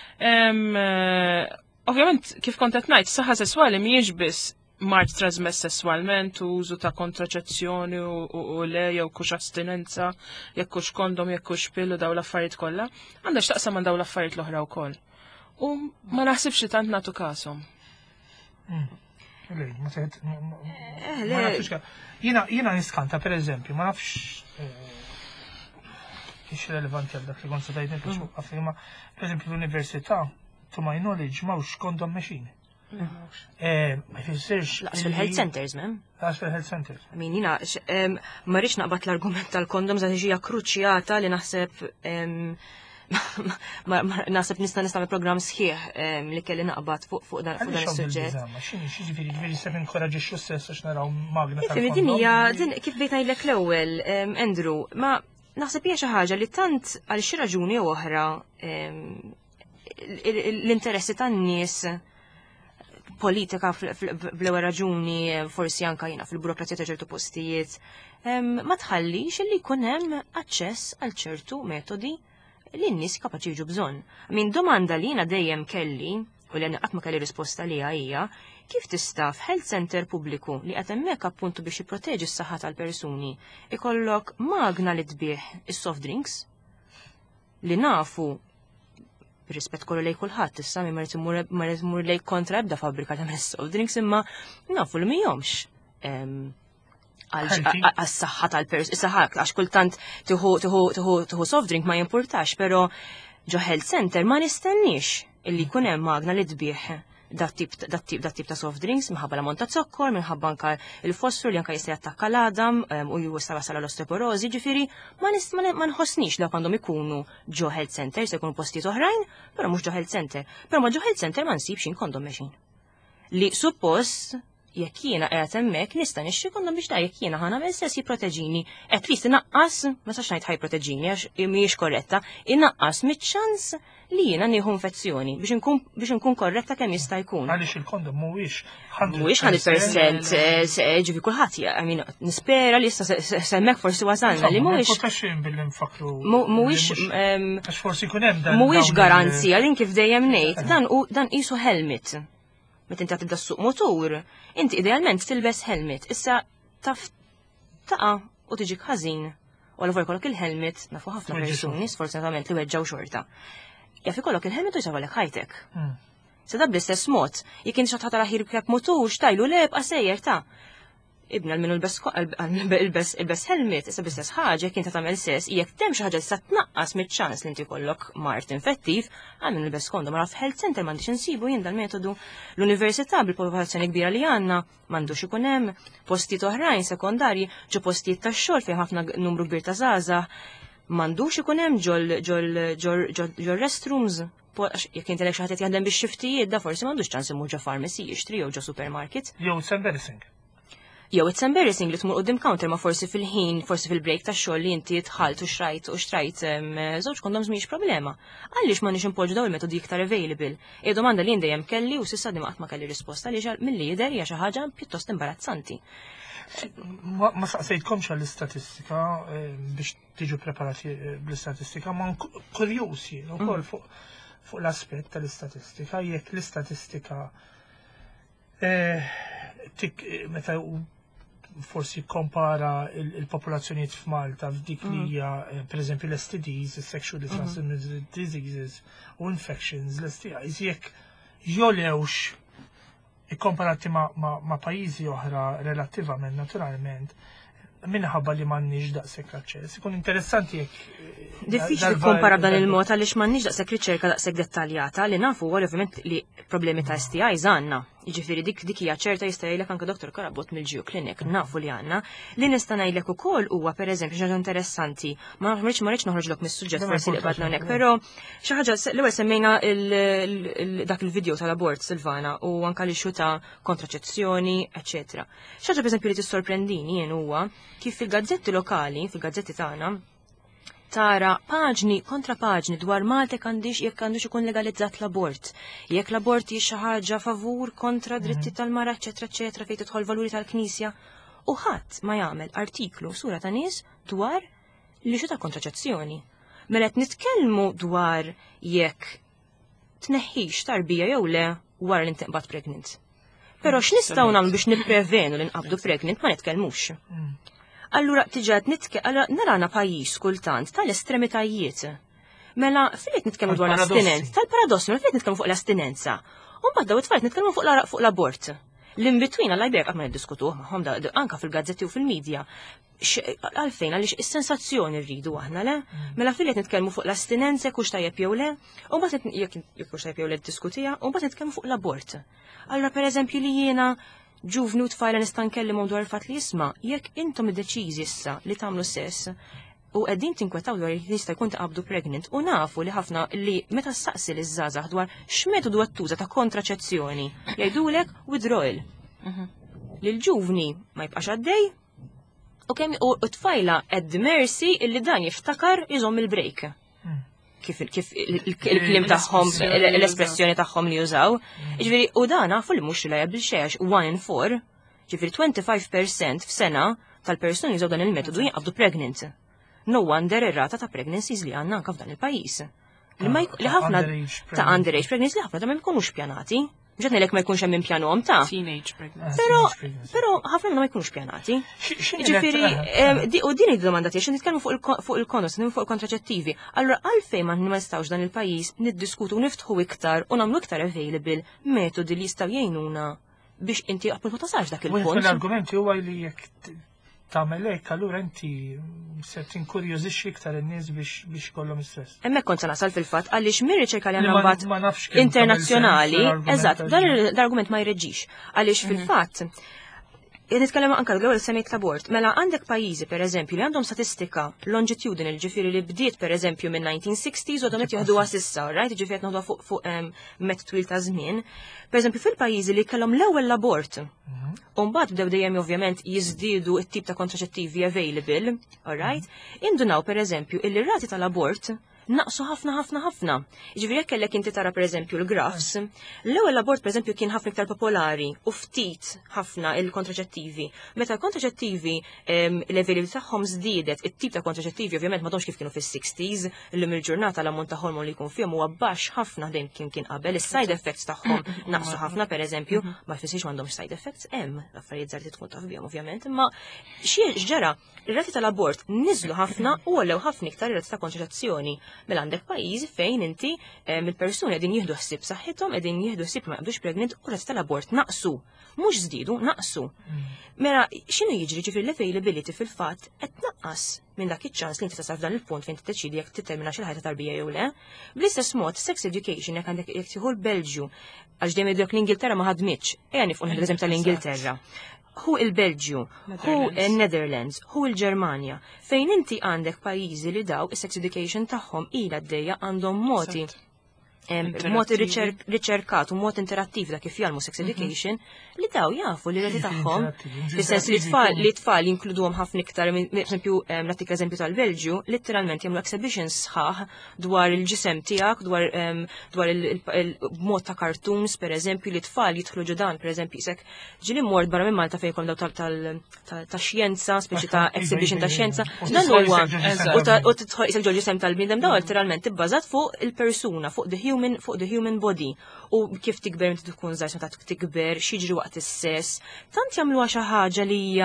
Ovvjament, kif kont qed ngħid, saħħa sesswali mhijiex biss mart trasmess sesswalment u użu ta' kontraċezzjoni u le jew kux astinenza, jekk hux kondom, jekk hux pill u daw l-affarijiet kollha, għandha x'taqsam man daw l-affarijiet l-oħra wkoll. U ma naħsibx li tant nagħtu kasom. Jiena niskanta, pereżempju, ma nafx kiex relevanti għal dak li kont se tgħidni biex ma pereżempju l-università, to my knowledge, m'hawnx kondom machine. Ma jfissirx. Laqs fil-health centers, mem? Laqs fil-health centers. Min jina, ma rridx naqbad l-argument tal-kondom za tiġi akkruċjata li naħseb naħseb nista' nagħmel programm sħiħ li kelli naqbad fuq dan is-suġġett. Ġifieri se ninkoraġixxu stess għax naraw magna tal-kondom. Din hija kif bejt ngħidlek l-ewwel, Andrew, ma naħseb hija xi ħaġa li tant għal xi raġuni oħra l-interessi tan-nies politika fl-ewwel raġuni forsi anke jiena fil-burokrazija ta' ċertu postijiet ma tħallix li jkun hemm aċċess għal ċertu metodi li n-nies kapaċi jiġu bżonn. Min domanda li jiena dejjem kelli u li qatt ma kelli risposta liha hija kif tista' f'health center pubbliku li qed hemmhekk appuntu biex jipproteġi s-saħħa tal-persuni ikollok magna li tbieħ is-soft drinks li nafu rispett kollu lej kulħadd issa mi marid imur lej kontra ebda fabbrika tagħmel soft drinks imma nafu li mihomx għas-saħħa tal-persuni. Issa għax kultant tieħu soft drink ma jimpurtax, però ġo health center ma nistenniex illi jkun hemm magna li tbieħ dat tip ta' soft drinks minħabba l-ammont ta' zokkor, minħabba anka il-fosfor li anka jista' jattakka l-adam u jista' wasal l-osteoporosi, ġifieri ma nħossniex li għandhom ikunu ġo health center, se jkunu postijiet oħrajn, però mhux ġo health center. Però ma ġo health center ma nsibx kondom mexin. Li suppost jekk jiena qiegħed hemmhekk nista' nixtri kondom biex jekk jiena ħanamel sess jipproteġini, at least inaqqas, ma sax ngħid ħajproteġini għax mhijiex korretta, inaqqas miċ-ċans li jiena nieħu infezzjoni biex nkun korretta kemm jista' jkun. Għaliex il-kondom mhuwiex 100% ġifi kulħadd, nispera li issa semmek forsi wasalna li mhuwiex garanzija li kif dejjem ngħid dan qisu helmet. Meta inti tibda suq motur, inti idealment tilbes helmet. Issa taf taqa' u tiġik ħażin. U għal kollok il-helmet nafu ħafna persuni sfortunatament li weġġaw xorta. Jaf ikollok il-helmet u jsavalek ħajtek. Se da bl-istess mod, jekk inti xi ħadd ħir kep motur xtajlu lebqa' sejjer ta' ibna l-minu il-bes helmet, issa bl-istess ħaġa jekk inti tagħmel sess, jekk temm xi ħaġa tista' tnaqqas miċ-ċans li inti kollok mart infettiv, għamil il-bes kondom għaraf health center m'għandix insibu jien dal-metodu. L-università bil-popolazzjoni kbira li għandna m'għandux ikun hemm postijiet oħrajn sekondarji ġo postijiet tax-xogħol fejn ħafna numru kbir ta' żgħażagħ, m'għandux ikun hemm ġol restrooms. Jekk inti lek xi ħadd jaħdem bix-xiftijiet da forsi m'għandux ċans imur ġo pharmacy jixtri jew ġo supermarket. Jew it's embarrassing li tmur qudiem counter ma forsi fil-ħin, forsi fil-break tax-xogħol li inti tħalt u xtrajt żewġ kondoms mhijiex problema. Għaliex m'għandniex impoġġu daw il-metodi iktar available. Hija domanda li dejjem kelli u s'issa qatt ma kelli risposta li milli jidher hija xi ħaġa pjuttost imbarazzanti. Ma saqsejtkomx għall-istatistika biex tiġu preparati bl-istatistika, ma kurjusi wkoll fuq l-aspett tal-istatistika, jekk l-istatistika meta forsi kompara il-popolazzjonijiet f'Malta f'dik li hija pereżempju l-STDs, sexually transmitted diseases u infections, l-STIs jekk jolewx ikkomparati ma' pajjiżi oħra relattivament naturalment minħabba li m'għandniex daqshekk aċċess. Ikun interessanti jekk diffiċli tkompara b'dan il-mod għaliex m'għandniex daqshekk riċerka daqshekk dettaljata li nafu wara ovvjament li problemi ta' STIs għandna. Jiġifieri dik hija ċerta jista' jgħidlek anke Dr. Karabot mill-Ġiju Clinic, nafu li għandna. Li nista' ngħidlek ukoll huwa pereżempju xi ħaġa interessanti, ma rridx noħroġlok mis-suġġett forsi li qbadna hawnhekk, però xi ħaġa l-ewwel semmejna dak il-video tal-abort Silvana u anke l-ixu ta' kontraċezzjoni, eċetera. Xi ħaġa pereżempju li tissorprendini jien huwa kif fil-gazzetti lokali, fil-gazzetti tagħna, tara paġni kontra paġni dwar Malta jekk għandux ikun legalizzat l-abort. Jekk l-abort hi xi ħaġa favur kontra dritti tal-mara, eċetera, eċetera, fejn tidħol valuri tal-Knisja. U ħadd ma jagħmel artiklu sura ta' nies dwar l-ixu ta' kontraċezzjoni. Mela qed nitkellmu dwar jekk tneħħix tarbija jew le wara li intinqbad pregnant. Però x'nistgħu nagħmlu biex nipprevenu li nqabdu pregnant ma nitkellmux. Allura tiġat narana pajjiż kultant tal-estremitajiet. Mela fil-qed nitkellmu dwar l-astinenza, tal-paradossi, mela fil-qed nitkellmu fuq l-astinenza. U mbagħad daw it-tfal nitkellmu fuq l-abort. L-in-between għal jberq qatt ma niddiskutuh magħhom anke fil-gazzetti u fil-medja. Għalfejn għaliex is-sensazzjoni rridu aħna le? Mela fil-qed nitkellmu fuq l-astinenza kux tajjeb jew le, u mbagħad jekk hux tajjeb jew le ddiskutija, u mbagħad nitkellmu fuq l-abort. Allura pereżempju li jiena ġuvni u tfajla nista' nkellimhom dwar il-fatt li jisma' jekk intom iddeċiżi issa li tagħmlu sess u qegħdin tinkwetaw dwar li jista' jkun taqabdu pregnant u nafu li ħafna li meta ssaqsi liż-żgħażagħ dwar x'metodu qed tuża ta' kontraċezzjoni jgħidulek withdrawal. Li l-ġuvni ma jibqax għaddej u kemm u tfajla qed mercy illi dan jiftakar iżomm il-break. Kif il-klim tagħhom, l-espressjoni tagħhom li jużaw. Ġifieri u dan nafu li mhux reliable xejn 1 in 4, ġifieri 25% f'sena tal-persuni jużaw dan il-metodu jinqabdu pregnant. No wonder ir-rata ta' pregnancies li għandna anke f'dan il-pajjiż. Li ħafna ta' underage pregnancies li ħafna ta' ma jkunux pjanati. Mhux qed ngħidlek ma jkunx hemm impjanhom ta' teenage pregnancy. Però ħafna ma jkunux pjanati. Ġifieri u din id-domanda tiegħek nitkellmu fuq il-kondoms, fuq il-kontraċettivi. Allura għalfejn ma nistgħux dan il-pajjiż niddiskutu niftħu iktar u nagħmlu iktar available metodi li jistgħu jgħinuna biex inti appuntu ma tasalx dak il-punt. L-argumenti huwa li jekk tagħmel hekk allura inti se tinkurjożixxi iktar in-nies biex ikollhom is-sess. Hemmhekk kont se nasal fil-fatt għaliex mir-riċerka li għandna mbagħad internazzjonali, eżatt, dan l-argument ma jreġġix. Għaliex fil-fatt nitkellem anke l-ewwel semmejt l-abort. Mela għandek pajjiżi pereżempju li għandhom statistika longitudinal ġifieri li bdiet pereżempju minn 1960s u għadhom qed jieħduha s'issa, right? Ġifieri qed naħduha fuq met twil ta' żmien. Pereżempju fil-pajjiżi li kellhom l-ewwel l-abort. U mbagħad bdew dejjem ovvjament jiżdiedu t-tip ta' kontraċettivi available, all right? Indunaw pereżempju il-rati tal-abort naqsu ħafna. Ġifieri jekk kellek inti tara pereżempju l-grafs, l-ewwel abort pereżempju kien ħafna iktar popolari u ftit ħafna il-kontraċettivi. Meta l-kontraċettivi l-level tagħhom żdiedet, it-tip ta' kontraċettivi ovvjament m'għadhomx kif kienu fis-60s, illum il-ġurnata l-ammont ta' hormon li jkun fihom huwa baxx ħafna dejjem kien qabel, is-side effects tagħhom naqsu ħafna pereżempju, ma jfissirx m'għandhomx side effects, hemm l-affarijiet żgħar tkun taf bihom ovvjament, imma x'ġara ir-rati tal-abort niżlu ħafna u għollew ħafna iktar ir-rati ta' kontraċezzjoni. Mela għandek pajjiżi fejn inti mill-persuni qegħdin jieħdu ħsieb saħħithom, qegħdin jieħdu ħsieb ma jqbdux pregnant u rati tal-abort naqsu, mhux żdiedu, naqsu. Mela x'inhu jiġri ġifieri l-availability fil-fatt qed tnaqqas minn dak iċ-ċans li inti tasal f'dan il-punt fejn tiddeċidi jekk tittermina xi ħajta tarbija jew le. Bl-istess mod sex education jekk għandek jekk tieħu l-Belġju għax dejjem jidrok l-Ingilterra ma ħadmitx. Ejja nifqu l-eżempju tal-Ingilterra. Hu il-Belġju, hu il-Netherlands, hu il-Ġermanja, fejn inti għandek pajjiżi li daw is-sex education tagħhom ilha għaddejja għandhom modi riċerkat u mod interattiv da kif jgħalmu sex education li daw jafu li redi tagħhom fis-sens li tfal jinkluduhom ħafna iktar eżempju nagħtik eżempju tal-Belġju letteralment jagħmlu exhibitions sħaħ dwar il-ġisem tiegħek dwar il-mod ta' cartoons pereżempju li tfal jidħlu ġudan pereżempju isek ġieli mort barra minn Malta fejn daw ta' xjenza speċi ta' exhibition ta' xjenza dan huwa u tidħol isek ġol ġisem tal-bniedem daw letteralment tibbażat fuq il-persuna fuq the human body u kif tikber inti tkun żgħar meta tikber x'jiġri waqt is-sess, tant jagħmluha xi ħaġa li hija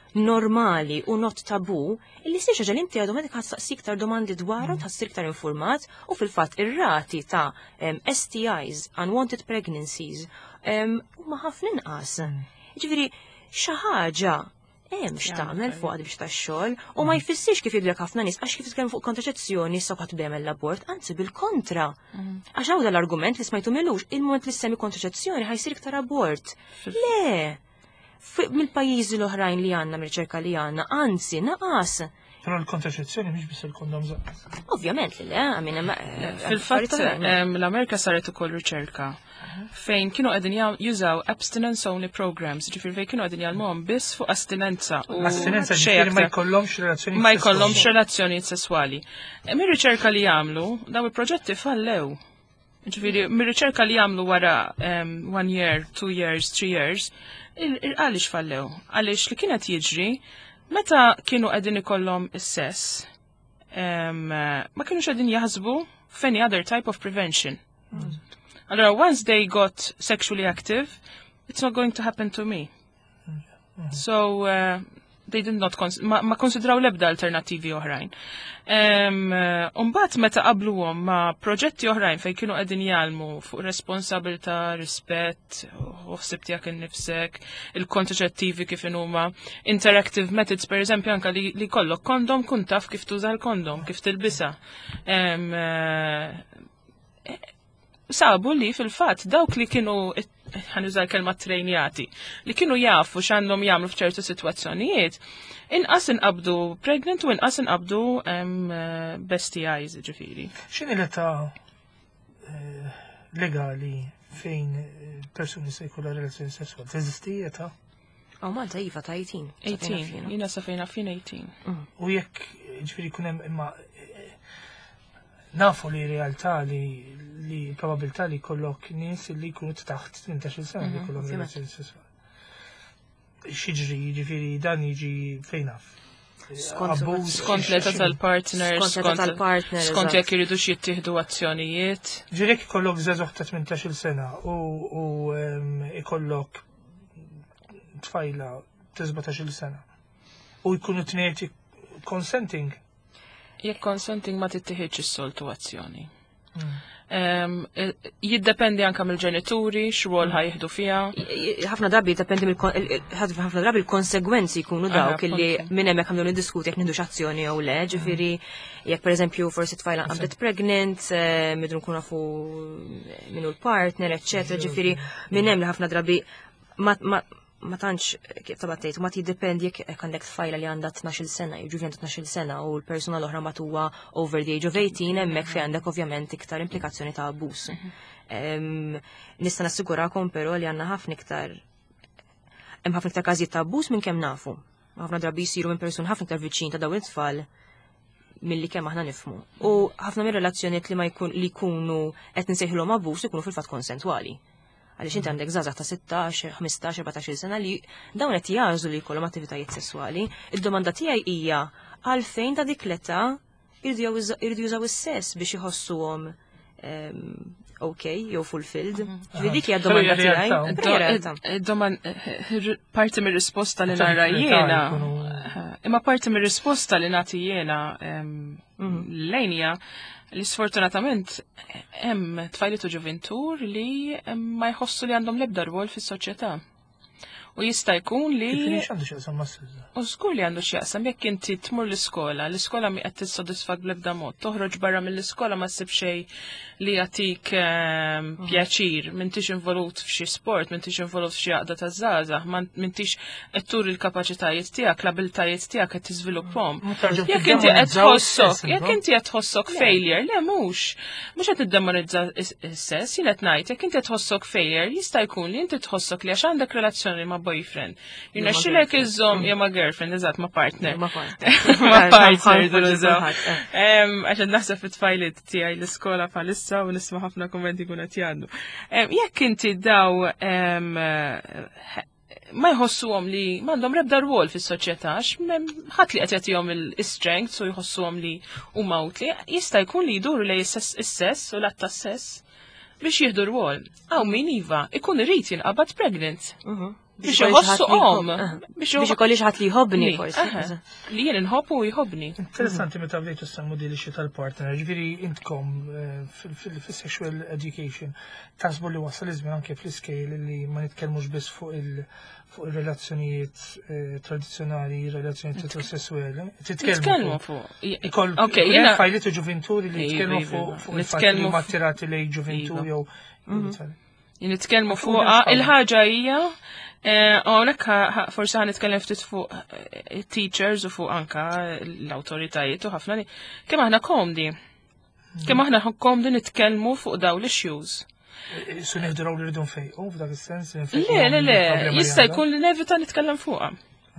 normali u not tabu, illi sirxa ġal inti għadometik ħassaqsi iktar domandi dwarra u tħassir iktar informat u fil-fat ir-rati ta' STIs, unwanted pregnancies, huma ħafna inqas. Ġifieri xi ħaġa hemm x'tagħmel fuq għad biex tax-xogħol u ma jfissirx kif jgħidlek ħafna nies għax kif titkellem fuq kontraċezzjoni issa qatt b'jagħmel l-abort, anzi bil-kontra. Għax hawn l-argument li smajtu milux, il-moment li semmi kontraċezzjoni ħajsir iktar abort. Le! Mill-pajjiżi l-oħrajn li għandna mir-riċerka li għandna, anzi naqas. Però l-kontraċezzjoni mhix biss il-kondom żgħar. Ovvjament li le, għamina Fil-fatt l-Amerika saret ukoll riċerka fejn kienu qegħdin jużaw abstinence only programs, ġifieri fejn kienu qegħdin jagħmluhom biss fuq astinenza u Astinenza ġifieri ma jkollhomx relazzjoni ma jkollhomx relazzjonijiet sesswali. Mir-riċerka li jagħmlu daw il-proġetti fallew. Ġifieri mir-riċerka li jagħmlu wara 1 year, 2 years, 3 years, għaliex fallew. Għaliex li kienet jiġri meta kienu qegħdin ikollhom is-sess ma kienux qegħdin jaħsbu f'any other type of prevention. Allora, once they got sexually active, it's not going to happen to me. So, they did not ma konsidraw lebda alternativi oħrajn. Umbat meta qabluhom ma proġetti oħrajn fejn kienu qegħdin jgħalmu fuq responsabilta, rispett, uħsib tiegħek innifsek, il-kontraċettivi kif huma, interactive methods pereżempju anke li kollok kondom kun taf kif tuża l-kondom, kif tilbisa. Sabu li fil-fatt dawk li kienu ħanuża l-kelma trejnjati li kienu jafu x'għandhom jagħmlu f'ċertu sitwazzjonijiet, inqas inqabdu pregnant u inqas inqabdu STIs ġifieri. X'inhi l-età legali fejn persuni se jkollha relazzjoni sesswali? Teżisti età? Malta iva ta' 18. 18, jiena sa fejn fin 18. U jekk ġifieri jkun hemm imma nafu li realtà li probabilità li kollok nies li jkunu taħt 18 sena li kollok relazzjoni sessuali. Xiġri, ġifieri dan jiġi fejn naf. Skont l-età tal-partner, skont jekk iridu jittieħdu azzjonijiet. Ġifieri jekk ikollok żagħżugħ ta' 18 sena u ikollok tfajla ta' 17 sena u jkunu tnieti consenting. Jekk consenting ma tittieħedx is-soltu azzjoni. Jiddependi anke mill-ġenituri, x'rwol ħajħdu fiha. Ħafna drabi jiddependi ħafna drabi l-konsegwenzi jkunu dawk illi minn hemmhekk għamlu niddiskuti jekk nieħdux azzjoni jew le, ġifieri jekk pereżempju forsi tfajla qabdet pregnant, midru nkunu nafu minnu l-partner, eċċetera, ġifieri minn hemm li ħafna drabi ma tantx kif tabattejt, ma tiddependi jekk għandek tfajla li għandha 12 sena, jiġu 12 sena u l-persuna l-oħra ma tuwa over the age of 18, hemmhekk fejn għandek ovvjament iktar implikazzjoni ta' abbuż. Nista' nassigurakom però li għandna ħafna iktar każijiet ta' abbuż minn kemm nafu. Ħafna drabi jsiru minn persuna ħafna iktar viċin ta' dawn it-tfal milli kemm aħna nifhmu. U ħafna mir-relazzjonijiet li jkunu qed nsejħilhom abbuż ikunu fil-fatt konsentwali. Għaliex inti għandek żgħażagħ ta' 16, 15, 14 sena li dawn qed jażlu li jkollhom attivitajiet sesswali. Id-domanda tiegħi hija għalfejn ta' dik l-età jridu jużaw is-sess biex iħossuhom okay, jew fulfilled. Dik hija d-domanda tiegħi. Parti mir-risposta li nara jiena, imma parti mir-risposta li nagħti jiena lejnija li sfortunatament hemm tfajliet u ġuventur li ma jħossu li għandhom l-ebda rwol fis-soċjetà. U jista' jkun li u żgur li għandu x'jaqsam jekk inti tmur l-iskola mi qed tissodisfak bl-ebda mod, toħroġ barra mill-iskola ma ssib xejn li jagħtik pjaċir, m'intix involut f'xi sport, m'intix involut f'xi għaqda taż-żgħażagħ, m'intix qed turi l-kapaċitajiet tiegħek, l-abilitajiet tiegħek qed tiżviluppahom. Jekk inti qed tħossok failure, le mhux qed niddemonizza s-sess, jien qed ngħid jekk inti tħossok failure, jista' jkun li inti tħossok li għax għandek relazzjoni ma' boyfriend. Jina xilek iżom, ma' girlfriend, eżat, ma' partner. Ma' partner, dil-użaw. Għaxed naħseb it-tfajlit tijaj l-iskola palissa u nisma ħafna kommenti kuna tjandu. Jekk inti daw ma jħossuhom li m'għandhom rebda rwol fis-soċjetà, ħadd li qed jagħtihom il-strength u jħossuhom li huma utli, jista' jkun li jduru lej is-sess u l-att tas-sess biex jieħdu rwol. Min iva, ikun irid jinqabad pregnant. biex iħossuhom. Biex ikolli xi ħadd li jħobbni forsi. Li jien inħobbu u jħobbni. Interessanti meta bdejtu semmu di l-ixi tal-partner, ġifieri intkom fil-sexual education tasbu li wasal iż-żmien anke fl-iskejl li ma nitkellmux biss fuq il-relazzjonijiet tradizzjonali, relazzjonijiet eterosessuali. Titkellmu fuq. Okay, jiena fajliet ġuventuri li jitkellmu fuq il-fatt li huma attirati lejn ġuventu jew nitkellmu fuqha il-ħaġa hija hawnhekk forsi ħa nitkellem ftit fuq teachers u fuq anka l-awtoritajiet u ħafna li kemm aħna komdi. Kemm aħna komdi nitkellmu fuq dawn l-issues. Su nieħdu raw li rridu nfejqu f'dak is-sens. Le, jista' jkun li nevita nitkellem fuqha.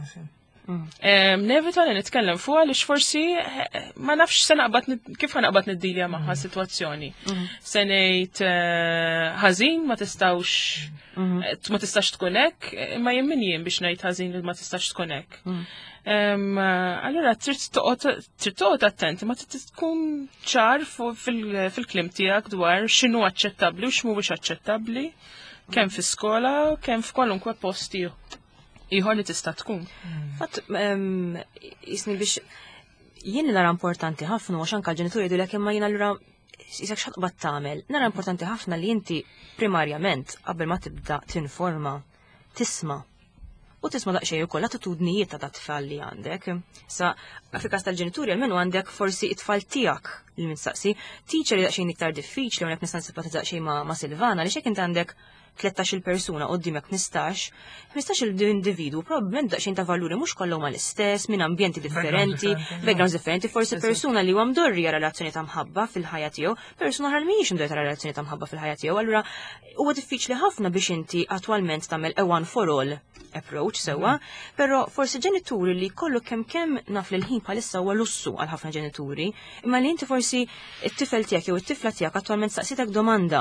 Nevita li nitkellem fuqha li forsi ma nafx se naqbad kif ħanaqbad niddilja magħha sitwazzjoni. Se ngħid ħażin ma tistax tkun hekk, imma jemmin jien biex ngħid ħażin li ma tistax tkun hekk. Allura trid toqgħod attenti ma tkun ċar fil-klim tiegħek dwar x'inhu aċċettabbli u x'mhuwiex aċċettabbli kemm fi-skola kemm f'kwalunkwe post ieħor li tista' tkun. Fatt jisni biex jien nara importanti ħafna għax anke l-ġenituri jgħidulek imma jien allura jisek x'aqbad tagħmel. Nara importanti ħafna li inti primarjament qabel ma tibda tinforma tisma' u tisma' daqsxejn ukoll attitudnijiet ta' tfal li għandek. Sa fil-każ tal-ġenituri almenu għandek forsi it-tfal tiegħek li mistaqsi, teacher li daqsxejn iktar diffiċli u nista' nsimpatizza daqsxejn ma' Silvana li x'hekk int għandek 13 persuna qudiemek 15 individu probabbilment daqsxejn ta' valuri mhux kollhom l-istess, minn ambjenti differenti, backgrounds differenti, forsi persuna li huwa mdorrija relazzjoni ta' mħabba fil-ħajja tiegħu, persuna oħra mhijiex mdorrija ta' relazzjoni ta' mħabba fil-ħajja tiegħu, allura huwa diffiċli ħafna biex inti attwalment tagħmel a one for all approach sewwa, però forsi ġenituri li kollu kemm naf li l-ħin bħalissa huwa lussu għal ħafna ġenituri, imma li inti forsi it-tifel tiegħek jew it-tifla tiegħek attwalment saqsitek domanda.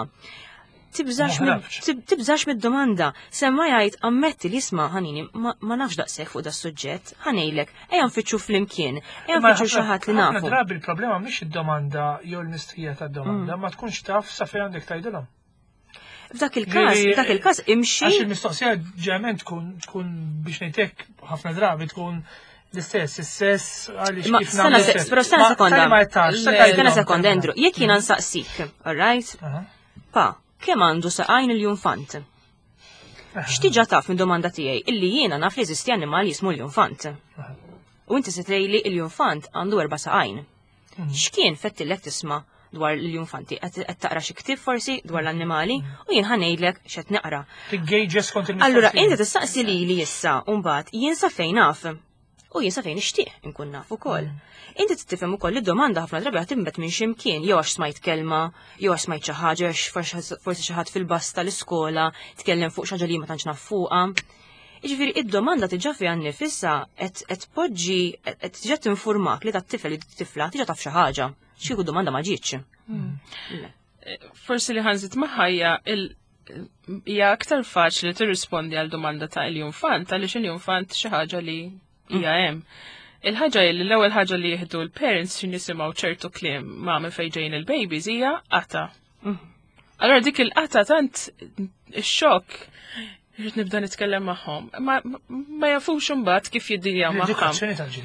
Tibżax mid-domanda. Semma jgħid ammetti li jisma' ħanini ma nafx daqshekk fuq das-suġġett, ħanejlek, ejja nfittxu flimkien, ejja nfittxu xi ħadd li nafu. Drabi il-problema mhix id-domanda jew l-mistrija tad-domanda, ma tkunx taf sa fejn għandek tgħidilhom. F'dak il-każ imxi. Għax il-mistoqsija ġeneralment tkun biex ngħidlek ħafna drabi tkun l-istess, is-sess għaliex kif nagħmel. Però stana sekonda, Andrew, jekk jiena nsaqsik, all right? Pa, kemm għandu saqajn il-junfant? X'tiġa taf minn domanda tiegħi illi jiena naf li jeżisti annimali jismu l-junfant. U inti se tgħidli il-junfant għandu 4 saqajn. X'kien fettilek tisma' dwar l-junfanti? Qed taqra xi ktieb forsi dwar l-annimali u jien ħanejdlek x'qed naqra. Allura inti tistaqsi li issa u mbagħad jien sa fejn naf. U jien sa fejn nixtieq inkun naf ukoll. Inti tifhem ukoll li d-domanda ħafna drabi ħatimbet minn x'imkien jew għax smajt kelma, jew għax smajt xi ħaġa forsi xi ħadd fil-bass tal-iskola tkellem fuq xi ħaġa li ma tantx naf fuqha. Jiġifieri id-domanda tiġa fiha nnifisha qed tpoġġi qed tiġa tinfurmak li tat-tifel li tifla tiġa taf xi ħaġa. Xieku domanda ma ġietx. Forsi li ħanżit magħha hija aktar faċli tirrispondi għal domanda ta' il-junfant għaliex il-junfant xi ħaġa li hija hemm. Il-ħaġa li l-ewwel ħaġa li jieħdu l-parents xi nisimgħu ċertu kliem ma' minn fejn ġejjin il-babies hija qata. Allura dik il-qata tant ix-xokk Rrid nibda nitkellem magħhom. Ma jafux imbagħad kif jiddiljaw magħhom.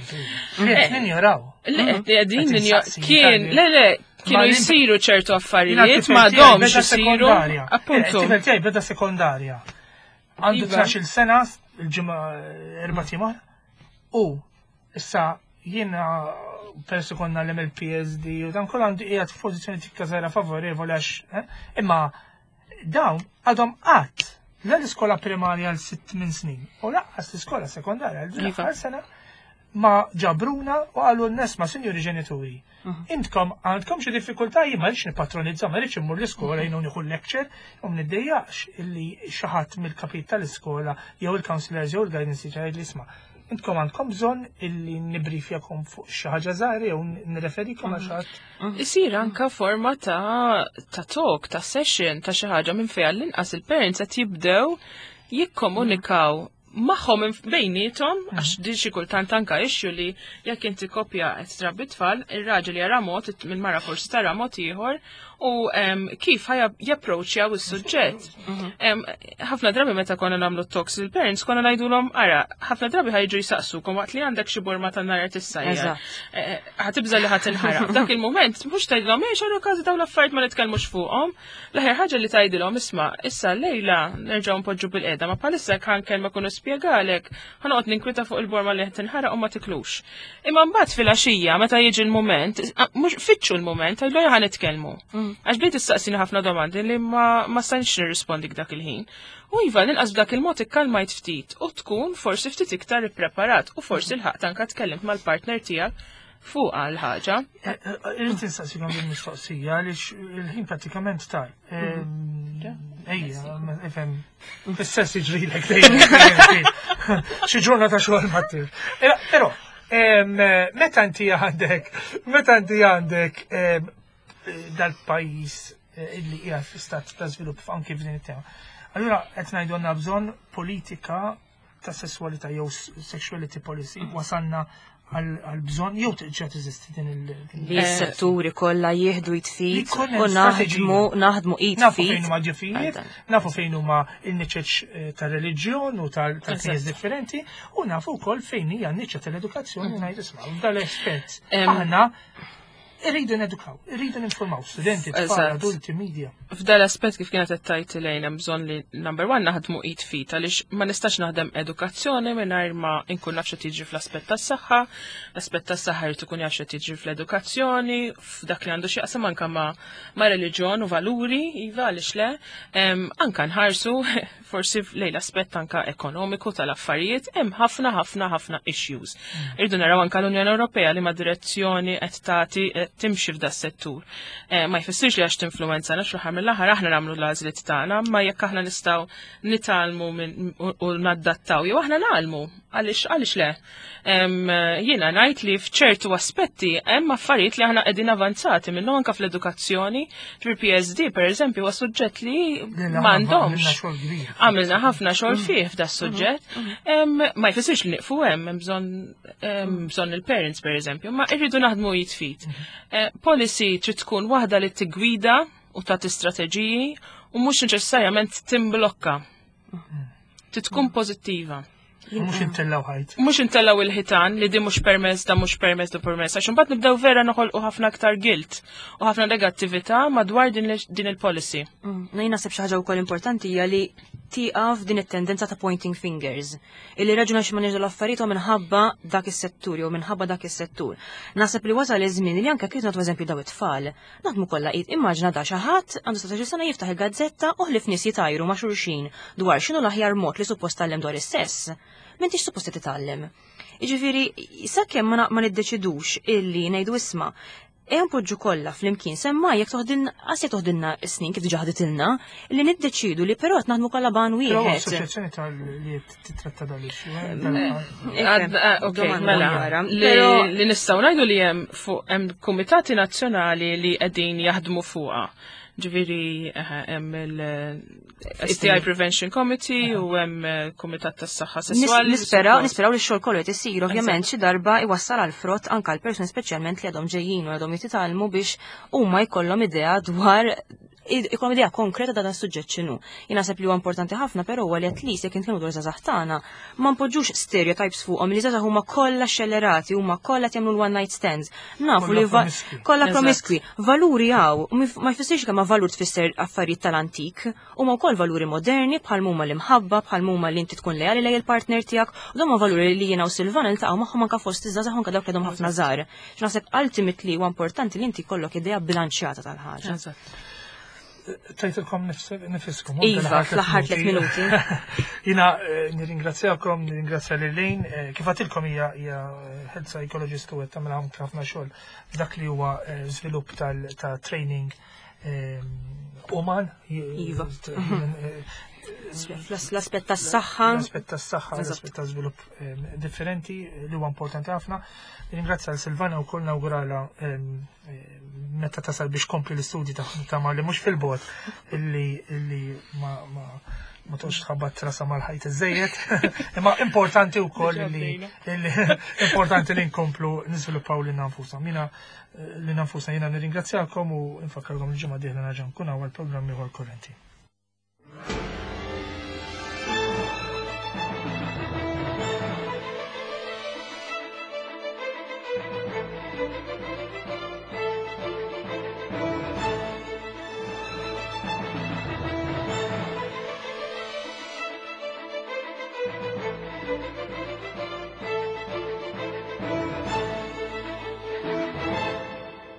Kienu jsiru ċertu affarijiet ma domx isiru. Appuntu. Tifel beda sekondarja. Għandu 12 sena il-ġimgħa 4 timar. U issa jiena persu konna l-MLPSD u dan kol għandu qiegħed f'pożizzjoni tikka żgħira favorevoli għax imma dawn għadhom qatt. L-iskola primarja għal 6 snin u laqqas l-iskola sekondarja għal sena ma ġabruna u għallu n-nesma sinjuri ġenituri. Intkom għandkom xi diffikultà jien ma rridx nipatronizza, ma rridx immur l-iskola jien nieħu lecture u mniddejjaqx illi xi ħadd mill-kapit tal-iskola jew il-counselors jew il-guidance teacher li isma' intkom għandkom bżonn illi nibrifjakom fuq xi ħaġa żgħar jew nirreferikom għal xi ħadd. Isir anke forma ta' talk, ta' session, ta' xi ħaġa minn fejn l-inqas il-parents qed jibdew jikkomunikaw magħhom bejnietom għax din xi kultant anke ixxu li jekk inti kopja qed trabbi tfal, ir-raġel jara mod mill-mara forsi tara mod ieħor u kif japproċċjaw is-suġġett. Ħafna drabi meta konna nagħmlu talks lil parents konna ngħidulhom ara, ħafna drabi ħajġu jsaqsukom waqt li għandek xi borma tan-nar tissajjar. Ħatibża li ħadd inħaraq. Dak il-mument mhux tgħidilhom x'għandu każi dawn l-affarijiet ma nitkellmux fuqhom. L-aħjar ħaġa li tgħidilhom isma' issa lejla nerġgħu npoġġu bil-qiegħda ma bħalissa ħankelma kunu spjegalek ħanoqgħod ninkwita fuq il-borma li qed tinħaraq u ma tiklux. Imma mbagħad fil-għaxija meta jiġi l-mument, mhux fitxu l-mument, għajlu ħa nitkellmu. Għax bdejt tistaqsini ħafna domandi li ma stanx nirrispondik dak il-ħin. U iva, ninqas b'dak il-mod ikkalmajt ftit u tkun forsi ftit iktar ippreparat u forsi l-ħaq anke tkellimt mal-partner tiegħek fuq għal ħaġa. Irrid nistaqsikom din mistoqsija għaliex il-ħin pratikament tar. Ejja, ifhem, fis-sess jiġrilek dejjem. Xi ġurnata xogħol ma tir. Però meta inti għandek dal-pajjiż illi qiegħed fi-stat ta' żvilupp anke f'din it-tema. Allura qed ngħidu għandna bżonn politika ta' sesswalità jew sexuality policy wasanna għal bżonn jew tiġġa teżisti din li s-setturi kollha jieħdu jitfit u naħdmu id nafu fejn huma ġifijiet, nafu fejn huma n-niċeċ ta' reliġjon u tal-knies differenti u nafu wkoll fejn hija n-niċċa tal-edukazzjoni ngħid isma' dal-espert. Aħna irridu nedukaw, irridu ninformaw studenti, tfal, adulti, media. F'dal aspett kif kienet qed lejn hemm bżonn li number one naħdmu id fit għaliex ma nistax naħdem edukazzjoni mingħajr ma nkun naf x'qed jiġri fl-aspett tas-saħħa, l-aspett tas-saħħa jrid ikun jaf x'qed jiġri fl-edukazzjoni, f'dak li għandu x'jaqsam anke ma' reliġjon u valuri, iva għaliex le, anke nħarsu forsi lejn l-aspett anke ekonomiku tal-affarijiet hemm ħafna issues. Irridu naraw anke l-Unjoni Ewropea li ma' direzzjoni qed tagħti timxi f'da settur. Ma jfissirx li għax tinfluenza nax l-ħar mill-aħħar aħna nagħmlu l-għażliet tagħna, ma jekk aħna nistgħu nitalmu u naddattaw jew aħna nagħmlu għaliex le. Jiena ngħid li f'ċertu aspetti hemm affarijiet li aħna qegħdin avanzati minnhom anke fl-edukazzjoni. PSD pereżempju huwa suġġett li m'għandhomx. Għamilna ħafna xogħol fih f'da suġġett. Ma jfissirx li nieqfu hemm bżonn il-parents pereżempju, ma rridu naħdmu jitfit. Policy trid tkun waħda li tigwida u tagħti strateġiji u mhux neċessarjament timblokka. Trid tkun pożittiva. Mhux intellaw ħajt. Mhux intellaw il-ħitan li di mhux permess da mhux permess da permess għax imbagħad nibdew vera noħolqu ħafna aktar guilt u ħafna negattività madwar din il-policy. Nejn naħseb xi ħaġa wkoll importanti hija li tieqaf din it-tendenza ta' pointing fingers. Illi raġuna xi ma niġu l-affarijiet minħabba dak is-settur jew minħabba dak is-settur. Naħseb li wasal iż-żmien li anke kif nagħtu eżempju daw it-tfal. Naħdmu kollha qid immaġna da xi ħadd għandu 16 sena jiftaħ il-gazzetta u ħlif nies jitajru ma' xulxin dwar x'inhu l-aħjar mod li suppost tgħallem dwar is-sess. M'intix suppost titgħallem. Jiġifieri sakemm ma niddeċidux illi ngħidu isma' poġġu kollha flimkien semma jekk toħdilna snin kif diġà ħaditilna li niddeċidu li però qed naħdmu kollha ban wieħed. Assoċjazzjoni tal-li titratta dal-issue. Mela, li nistgħu ngħidu li hemm kumitati nazzjonali li qegħdin jaħdmu fuqha. Ġifieri hemm il-STI Prevention Committee u hemm Kumitat tas-Saħħa Sesswali. Nisperaw li x-xogħol kollu qed isir ovvjament xi darba iwassal għal frott anke għal persuni speċjalment li għadhom ġejjin u għadhom jititalmu biex huma jkollhom idea dwar ikon idea konkreta da suġġett x'inhu. Jien naħseb li huwa importanti ħafna però huwa li at least jekk inkunu dwar żgħażagħ tagħna ma npoġġux stereotypes fuqhom li żgħażagħ huma kollha xellerati, huma kollha jagħmlu l-one night stands. Nafu li kollha promisqui. Valuri hawn, ma jfissirx kemm valur tfisser affarijiet tal-antik, huma wkoll valuri moderni bħal huma l-imħabba, bħal huma li inti tkun lejali lejn il-partner tiegħek, u dawn valuri li jiena u Silvana niltaqgħu magħhom anke fost iż-żgħażagħ anke dawk li għadhom ħafna żgħar. Naħseb ultimately huwa importanti li inti jkollok idea bilanċjata tal-ħaġa. Tajtilkom nifiskom. Iva, fl-aħħar 3 minuti. Jina nirringrazzjakom, nirringrazzja lilejn. Kif għatilkom hija health psychologist u qed tagħmel ħafna xogħol dak li huwa żvilupp ta' training uman. Iva. L-aspett tas-saħħa. L-aspett tas-saħħa, l-aspett ta' żvilupp differenti li huwa importanti ħafna. Nirringrazzja l-Silvana wkoll nawgurala meta tasal biex kompli l-istudji ta' li mhux fil-bot illi ma tox tħabbat trasa mal-ħajt iż-żejjed. Imma importanti wkoll importanti li nkomplu niżviluppaw lil nfusna. Mina li nfusna jiena nirringrazzjakom u nfakkarkom il-ġimgħa dieħla narġa' nkun hawn għall-programm ieħor kurrenti.